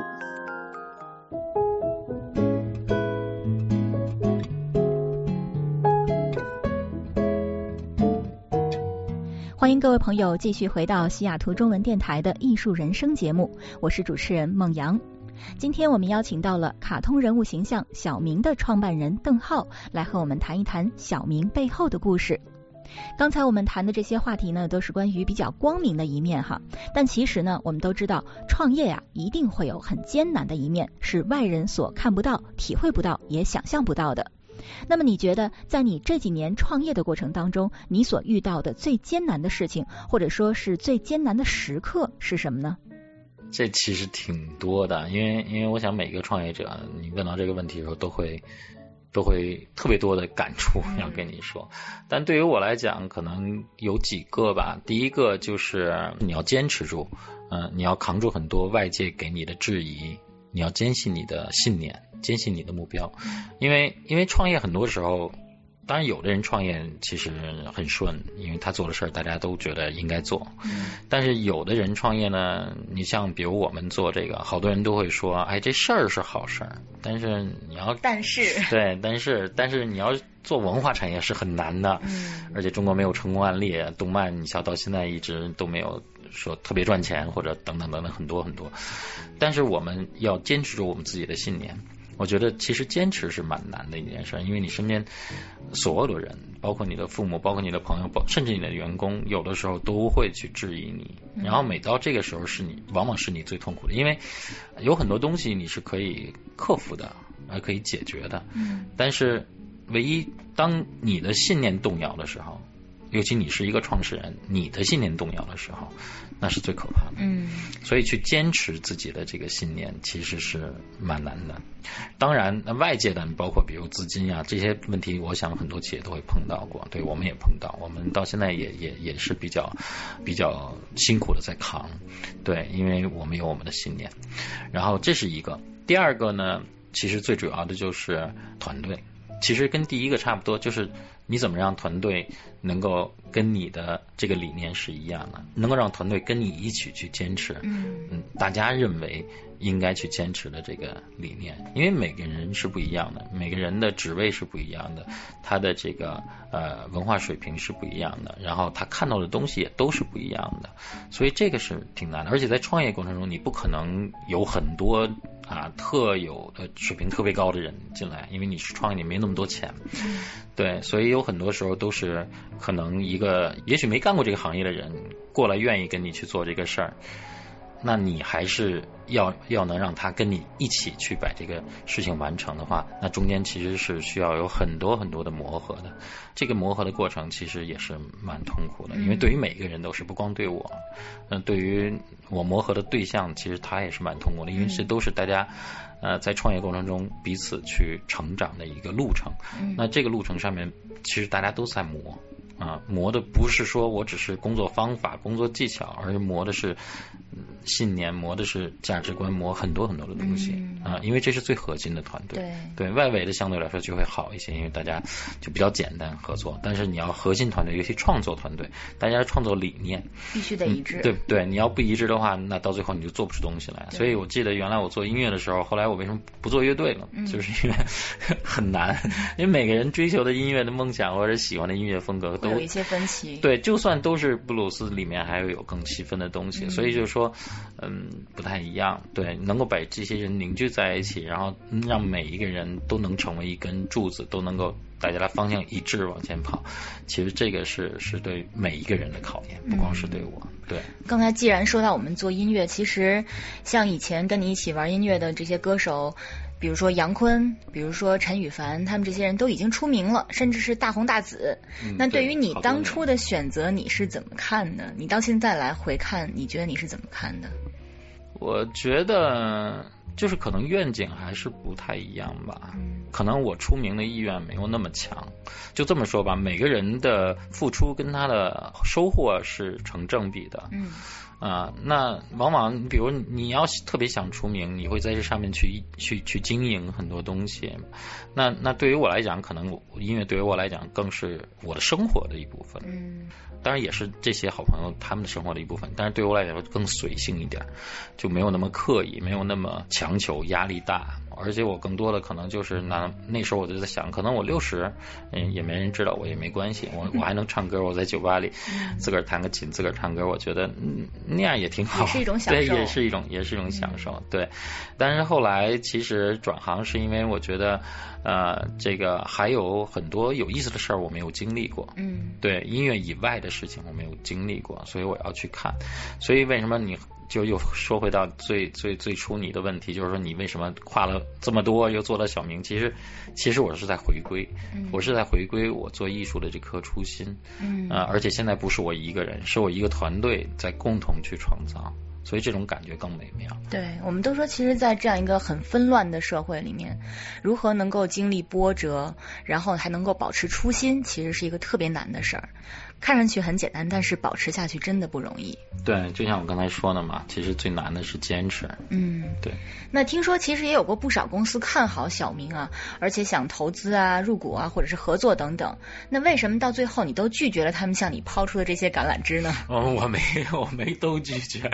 迎各位朋友继续回到西雅图中文电台的艺术人生节目，我是主持人孟阳。今天我们邀请到了卡通人物形象小明的创办人邓浩，来和我们谈一谈小明背后的故事。刚才我们谈的这些话题呢，都是关于比较光明的一面哈，但其实呢，我们都知道创业呀、啊，一定会有很艰难的一面，是外人所看不到、体会不到、也想象不到的。那么你觉得在你这几年创业的过程当中，你所遇到的最艰难的事情，或者说是最艰难的时刻是什么呢？ 这其实挺多的，因为因为我想每个创业者，你问到这个问题的时候，都会都会特别多的感触要跟你说。但对于我来讲，可能有几个吧。第一个就是你要坚持住，嗯、呃，你要扛住很多外界给你的质疑，你要坚信你的信念，坚信你的目标。因为因为创业很多时候，当然有的人创业其实很顺，因为他做的事儿大家都觉得应该做。但是有的人创业呢，你像比如我们做这个，好多人都会说，哎，这事儿是好事儿，但是你要但是对，但是但是你要做文化产业是很难的。嗯，而且中国没有成功案例，动漫你像到现在一直都没有说特别赚钱，或者等等等等很多很多。但是我们要坚持住我们自己的信念。我觉得其实坚持是蛮难的一件事，因为你身边所有的人，包括你的父母，包括你的朋友，甚至你的员工，有的时候都会去质疑你。然后每到这个时候是你，往往是你最痛苦的，因为有很多东西你是可以克服的，还可以解决的。但是唯一当你的信念动摇的时候，尤其你是一个创始人，你的信念动摇的时候，那是最可怕的。嗯，所以去坚持自己的这个信念其实是蛮难的。当然那外界的包括比如资金啊这些问题，我想很多企业都会碰到过，对，我们也碰到，我们到现在也也也是比较比较辛苦的在扛，对，因为我们有我们的信念。然后这是一个。第二个呢，其实最主要的就是团队，其实跟第一个差不多，就是你怎么让团队能够跟你的这个理念是一样的，能够让团队跟你一起去坚持，嗯嗯，大家认为应该去坚持的这个理念。因为每个人是不一样的，每个人的职位是不一样的，他的这个呃文化水平是不一样的，然后他看到的东西也都是不一样的，所以这个是挺难的。而且在创业过程中，你不可能有很多啊特有的水平特别高的人进来，因为你是创业，你没那么多钱，对，所以有很多时候都是可能一个也许没干过这个行业的人过来愿意跟你去做这个事儿，那你还是要要能让他跟你一起去把这个事情完成的话，那中间其实是需要有很多很多的磨合的。这个磨合的过程其实也是蛮痛苦的，因为对于每个人都是，不光对我，嗯，对于我磨合的对象，其实他也是蛮痛苦的，因为这都是大家呃在创业过程中彼此去成长的一个路程。那这个路程上面，其实大家都在磨。啊，磨的不是说我只是工作方法、工作技巧，而是磨的是信念，磨的是价值观，磨很多很多的东西、嗯、啊，因为这是最核心的团队。对，对外围的相对来说就会好一些，因为大家就比较简单合作。但是你要核心团队，尤其创作团队，大家创作理念必须得一致、嗯。对对，你要不一致的话，那到最后你就做不出东西来。所以我记得原来我做音乐的时候，后来我为什么不做乐队了？嗯、就是因为很难，因为每个人追求的音乐的梦想或者喜欢的音乐风格都有一些分歧， 对，就算都是布鲁斯，里面还有有更细分的东西、嗯、所以就是说嗯不太一样。对，能够把这些人凝聚在一起，然后让每一个人都能成为一根柱子，都能够大家的方向一致往前跑，其实这个是是对每一个人的考验，不光是对我、嗯、对。 刚才既然说到我们做音乐，其实像以前跟你一起玩音乐的这些歌手，比如说杨坤，比如说陈羽凡，他们这些人都已经出名了，甚至是大红大紫、嗯、那对于你当初的选择你是怎么看的？你到现在来回看，你觉得你是怎么看的？ 我觉得就是可能愿景还是不太一样吧、嗯、可能我出名的意愿没有那么强，就这么说吧，每个人的付出跟他的收获是成正比的。嗯啊，那往往比如你要特别想出名，你会在这上面去去去经营很多东西。那那对于我来讲，可能音乐对于我来讲更是我的生活的一部分。嗯，当然也是这些好朋友他们的生活的一部分，但是对于我来讲更随性一点，就没有那么刻意，没有那么强求，压力大。 而且我更多的可能就是那那时候我就在想，可能我六十，嗯，也没人知道我也没关系，我我还能唱歌，我在酒吧里自个儿弹个琴，自个儿唱歌，我觉得嗯那样也挺好， 也是一种享受， 对，也是一种也是一种享受，对。但是后来其实转行是因为我觉得呃这个还有很多有意思的事儿我没有经历过，嗯，对，音乐以外的事情我没有经历过，所以我要去看。所以为什么你就又说回到最最最初你的问题，就是说你为什么跨了这么多又做到小明？其实其实我是在回归，嗯、我是在回归我做艺术的这颗初心，嗯、呃，而且现在不是我一个人，是我一个团队在共同去创造。所以这种感觉更美妙。 对，我们都说其实在这样一个很纷乱的社会里面，如何能够经历波折，然后还能够保持初心，其实是一个特别难的事儿。看上去很简单，但是保持下去真的不容易。 对，就像我刚才说的嘛，其实最难的是坚持。 嗯， 对。 那听说其实也有过不少公司看好小明啊，而且想投资啊、入股啊，或者是合作等等。那为什么到最后你都拒绝了他们向你抛出的这些橄榄枝呢？ 哦，我没，我没都拒绝。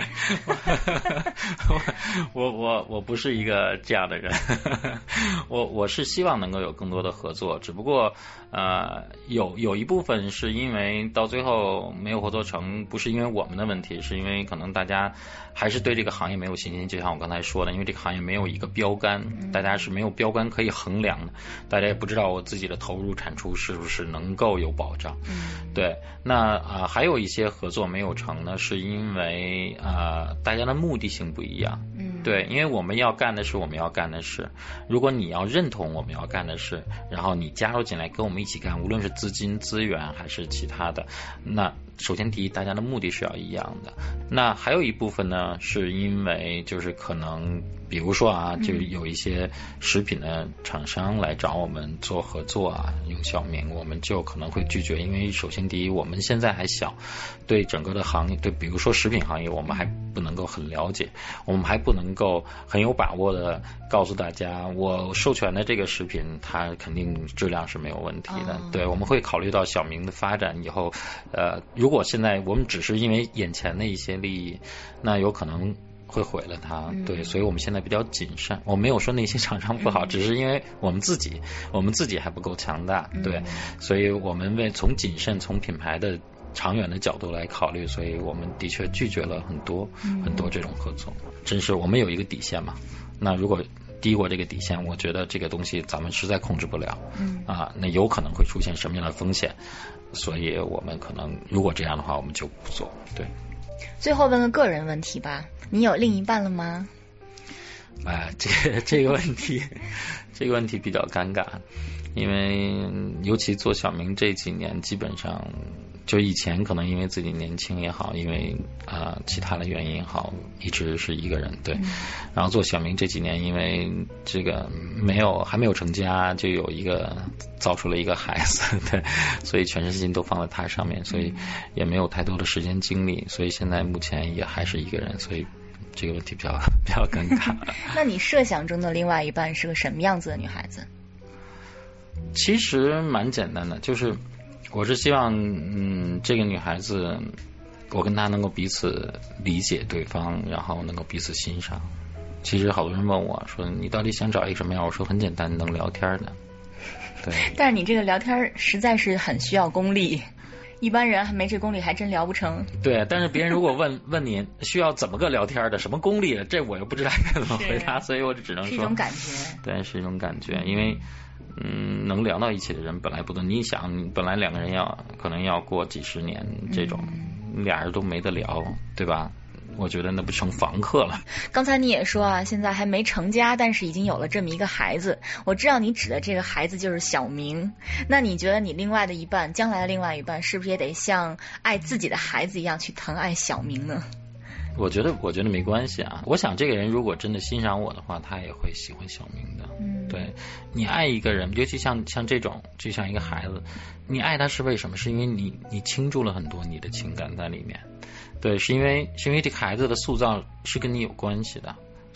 我我我不是一个这样的人。我我是希望能够有更多的合作，只不过呃有有一部分是因为到最后没有合作成，不是因为我们的问题，是因为可能大家还是对这个行业没有信心。就像我刚才说的，因为这个行业没有一个标杆，大家是没有标杆可以衡量的，大家也不知道我自己的投入产出是不是能够有保障。对，那啊、呃、还有一些合作没有成呢，是因为啊、呃、大家的目的性不一样。嗯，对，因为我们要干的是我们要干的事，如果你要认同我们要干的事，然后你加入进来跟我们一起干，无论是资金资源还是其他的，那首先第一，大家的目的是要一样的。那还有一部分呢，是因为就是可能比如说啊，就有一些食品的厂商来找我们做合作啊，用小明，我们就可能会拒绝，因为首先第一，我们现在还小，对整个的行业，对比如说食品行业，我们还不能够很了解，我们还不能够很有把握的告诉大家，我授权的这个食品它肯定质量是没有问题的。哦、对，我们会考虑到小明的发展以后，呃，如果现在我们只是因为眼前的一些利益，那有可能会毁了它。对，所以我们现在比较谨慎。我没有说那些厂商不好，只是因为我们自己，我们自己还不够强大。对，所以我们为从谨慎、从品牌的长远的角度来考虑，所以我们的确拒绝了很多很多这种合作。真是我们有一个底线嘛，那如果低过这个底线，我觉得这个东西咱们实在控制不了。嗯啊，那有可能会出现什么样的风险？所以我们可能如果这样的话，我们就不做。对。 最后问个个人问题吧，你有另一半了吗？ 哎，这个这个问题，这个问题比较尴尬，因为尤其做小明这几年，基本上就以前可能因为自己年轻也好，因为啊、呃、其他的原因也好，一直是一个人。对，嗯、然后做小明这几年，因为这个没有还没有成家，就有一个造出了一个孩子，对，所以全身心都放在他上面，所以也没有太多的时间精力，所以现在目前也还是一个人，所以这个问题比较比较尴尬。 那你设想中的另外一半是个什么样子的女孩子？ 其实蛮简单的，就是我是希望，嗯，这个女孩子，我跟她能够彼此理解对方，然后能够彼此欣赏。其实好多人问我说，你到底想找一个什么样？我说很简单，能聊天的。对。 但是你这个聊天实在是很需要功力，一般人还没这功力还真聊不成。 对，但是别人如果问问你需要怎么个聊天的，什么功力的，这我又不知道该怎么回答，所以我就只能说是一种感觉。 对，是一种感觉，因为。嗯，能聊到一起的人本来不多，你想，你本来两个人要可能要过几十年，这种、嗯、俩人都没得聊，对吧？我觉得那不成房客了。 刚才你也说啊，现在还没成家，但是已经有了这么一个孩子。我知道你指的这个孩子就是小明。那你觉得你另外的一半，将来的另外一半，是不是也得像爱自己的孩子一样去疼爱小明呢？ 我觉得，我觉得没关系啊。我想这个人如果真的欣赏我的话，他也会喜欢小明的。嗯，对，你爱一个人，尤其像像这种，就像一个孩子，你爱他是为什么？是因为你你倾注了很多你的情感在里面。对，是因为是因为这个孩子的塑造是跟你有关系的，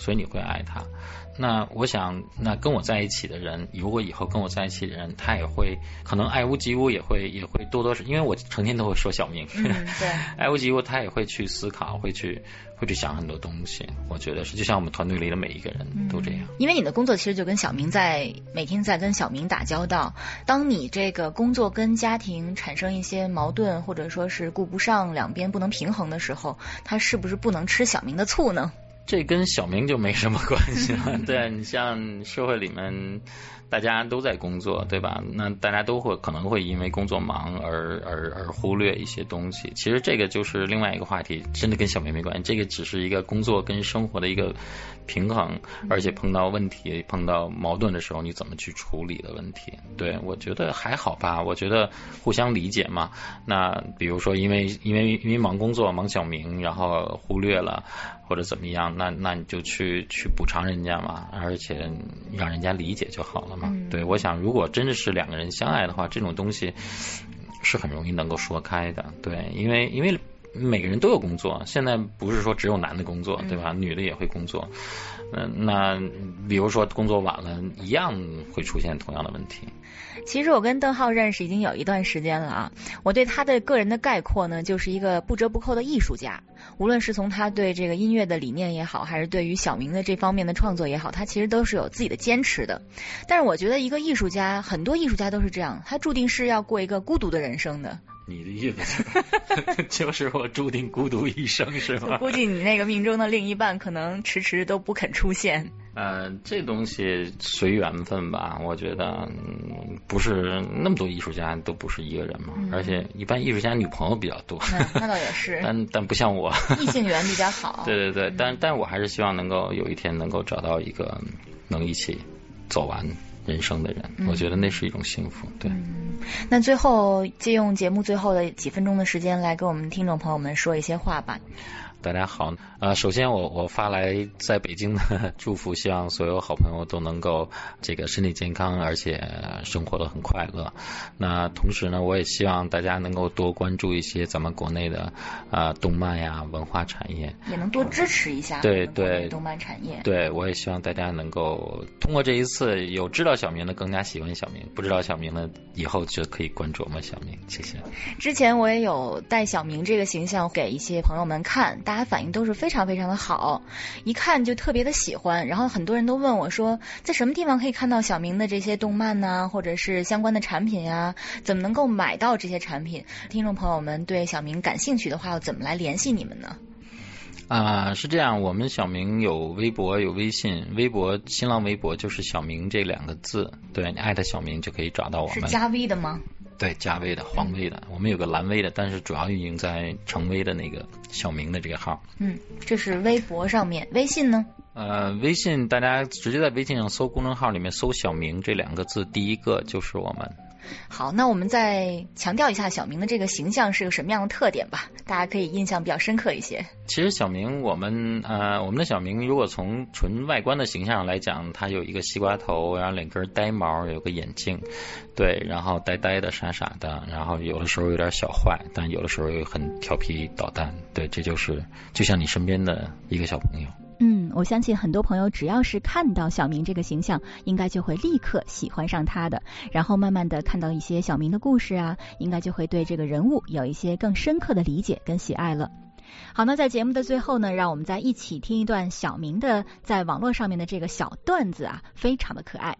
所以你会爱他。那我想，那跟我在一起的人，如果以后跟我在一起的人，他也会可能爱屋及乌，也会也会多多少，因为我成天都会说小明， 嗯，对， 爱屋及乌，他也会去思考，会去会去想很多东西。我觉得是，就像我们团队里的每一个人都这样。 嗯，因为你的工作其实就跟小明在每天在跟小明打交道，当你这个工作跟家庭产生一些矛盾，或者说是顾不上，两边不能平衡的时候，他是不是不能吃小明的醋呢？ 这跟小明就没什么关系了。对，你像社会里面大家都在工作，对吧？那大家都会可能会因为工作忙而而而忽略一些东西。其实这个就是另外一个话题，真的跟小明没关系。这个只是一个工作跟生活的一个平衡，而且碰到问题、碰到矛盾的时候，你怎么去处理的问题。对，我觉得还好吧。我觉得互相理解嘛。那比如说，因为因为因为忙工作、忙小明，然后忽略了或者怎么样，那那你就去去补偿人家嘛，而且让人家理解就好了嘛。嗯，对，我想如果真的是两个人相爱的话，这种东西是很容易能够说开的。对，因为因为每个人都有工作，现在不是说只有男的工作，对吧？女的也会工作。嗯、呃，那比如说工作晚了，一样会出现同样的问题。 其实我跟邓浩认识已经有一段时间了啊，我对他的个人的概括呢，就是一个不折不扣的艺术家。无论是从他对这个音乐的理念也好，还是对于小明的这方面的创作也好，他其实都是有自己的坚持的。但是我觉得一个艺术家，很多艺术家都是这样，他注定是要过一个孤独的人生的。 你的意思就是我注定孤独一生是吗？ 估计你那个命中的另一半可能迟迟都不肯出现。 呃，这东西随缘分吧，我觉得、嗯、不是那么多艺术家都不是一个人嘛、嗯，而且一般艺术家女朋友比较多。 那, 那倒也是， 但但不像我， 异性缘比较好。 对对对，嗯、但但我还是希望能够有一天能够找到一个能一起走完人生的人、嗯，我觉得那是一种幸福。对、 嗯，那最后借用节目最后的几分钟的时间来跟我们听众朋友们说一些话吧。 大家好，呃，首先我我发来在北京的祝福，希望所有好朋友都能够这个身体健康，而且生活得很快乐。那同时呢，我也希望大家能够多关注一些咱们国内的啊、呃、动漫呀、文化产业， 也能多支持一下对对动漫产业。 对，我也希望大家能够通过这一次，有知道小明的更加喜欢小明，不知道小明的以后就可以关注我们小明。谢谢。 之前我也有带小明这个形象给一些朋友们看，大家反应都是非常非常的好，一看就特别的喜欢。然后很多人都问我说，在什么地方可以看到小明的这些动漫呢，或者是相关的产品呀？怎么能够买到这些产品？听众朋友们对小明感兴趣的话，要怎么来联系你们呢？ 啊、呃，是这样，我们小明有微博有微信，微博新浪微博就是小明这两个字，对，你艾特小明就可以找到我们。 是加微的吗？ 对，加微的，黄微的，我们有个蓝微的，但是主要运营在成微的那个小明的这个号。 嗯，这是微博上面。微信呢？ 呃，微信大家直接在微信上搜公众号里面搜小明这两个字，第一个就是我们。 好，那我们再强调一下小明的这个形象是个什么样的特点吧，大家可以印象比较深刻一些。 其实小明，我们呃，我们的小明如果从纯外观的形象上来讲，他有一个西瓜头，然后两根呆毛，有个眼镜，对，然后呆呆的、傻傻的，然后有的时候有点小坏，但有的时候又很调皮捣蛋，对，这就是就像你身边的一个小朋友。 嗯，我相信很多朋友只要是看到小明这个形象，应该就会立刻喜欢上他的，然后慢慢的看到一些小明的故事啊，应该就会对这个人物有一些更深刻的理解跟喜爱了。好，那在节目的最后呢，让我们再一起听一段小明的在网络上面的这个小段子啊，非常的可爱。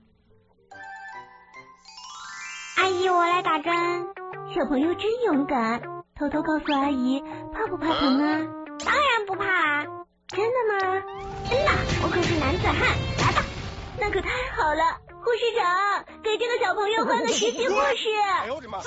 阿姨，我来打针。小朋友真勇敢，偷偷告诉阿姨，怕不怕疼啊？当然不怕啊。真的吗？真的，我可是男子汉，来吧。那可太好了，护士长，给这个小朋友换个实习护士。哎呦我的妈！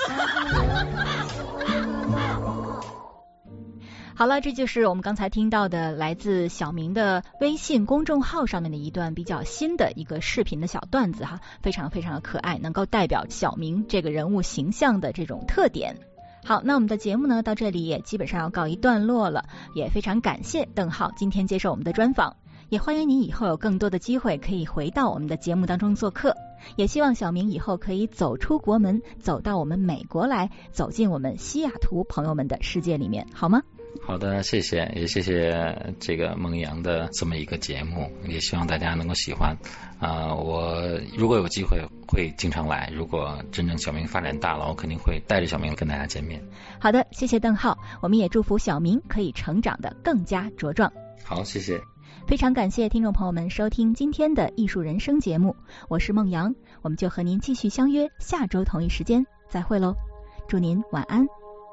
好了，这就是我们刚才听到的来自小明的微信公众号上面的一段比较新的一个视频的小段子哈，非常非常的可爱，能够代表小明这个人物形象的这种特点。好，那我们的节目呢到这里也基本上要告一段落了，也非常感谢邓浩今天接受我们的专访，也欢迎你以后有更多的机会可以回到我们的节目当中做客，也希望小明以后可以走出国门，走到我们美国来，走进我们西雅图朋友们的世界里面，好吗？ 好的，谢谢，也谢谢这个孟阳的这么一个节目，也希望大家能够喜欢。啊、呃，我如果有机会会经常来，如果真正小明发展大了，我肯定会带着小明跟大家见面。 好的，谢谢邓浩，我们也祝福小明可以成长得更加茁壮。 好，谢谢。 非常感谢听众朋友们收听今天的艺术人生节目，我是孟阳，我们就和您继续相约下周同一时间再会喽，祝您晚安。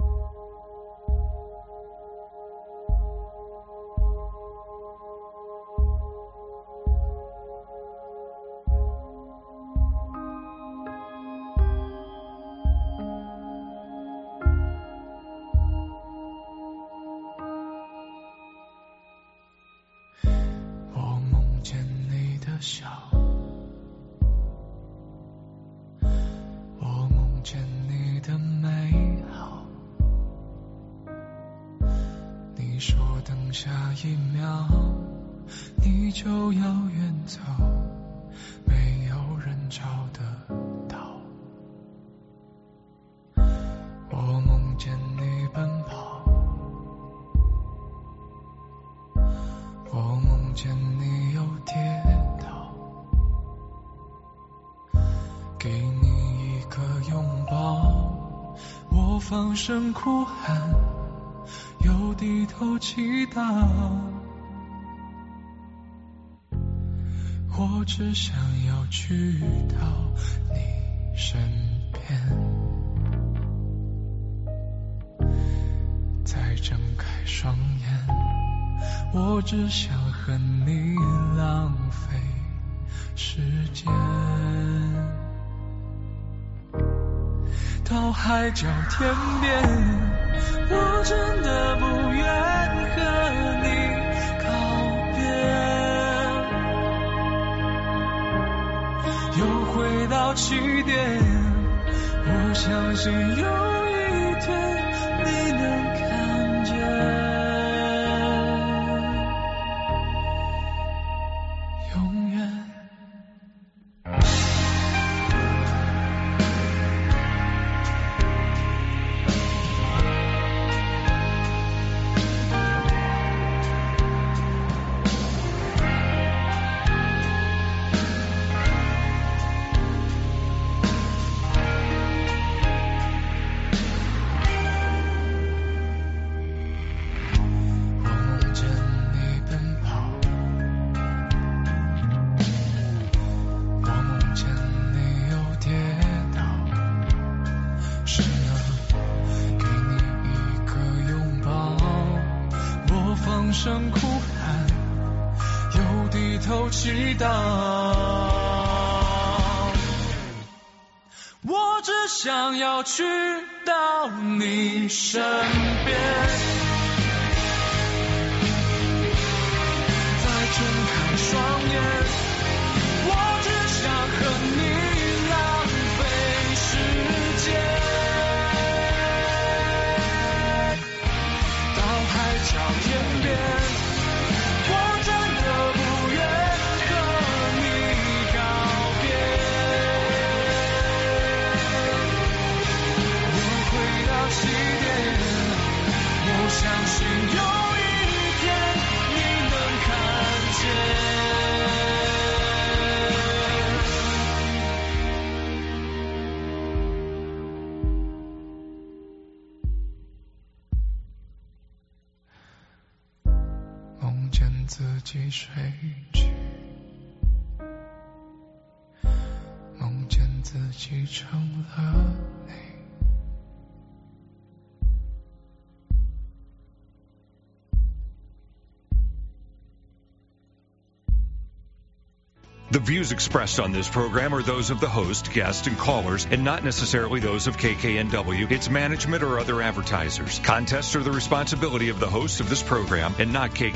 笑，我梦见你的美好，你说等下一秒你就要远走，没有人找得到。我梦见你奔跑，我梦见你又跌倒，给你一个拥抱，我放声哭喊，又低头祈祷，我只想要去到你身边，再睁开双眼，我只想和你浪费时间，到海角天边，我真的不愿和你告别，又回到起点，我相信有一天你能看见。声哭喊，又低头祈祷，我只想要去到你身边，再睁开双眼，我只想和你浪费时间，到海角天边，我真的不愿和你告别，我回到起点，我相信有一天你能看见。梦见自己睡去，梦见自己成了你。 The views expressed on this program are those of the host, guests, and callers, and not necessarily those of K K N W, its management, or other advertisers. Contests are the responsibility of the host of this program and not K K N W.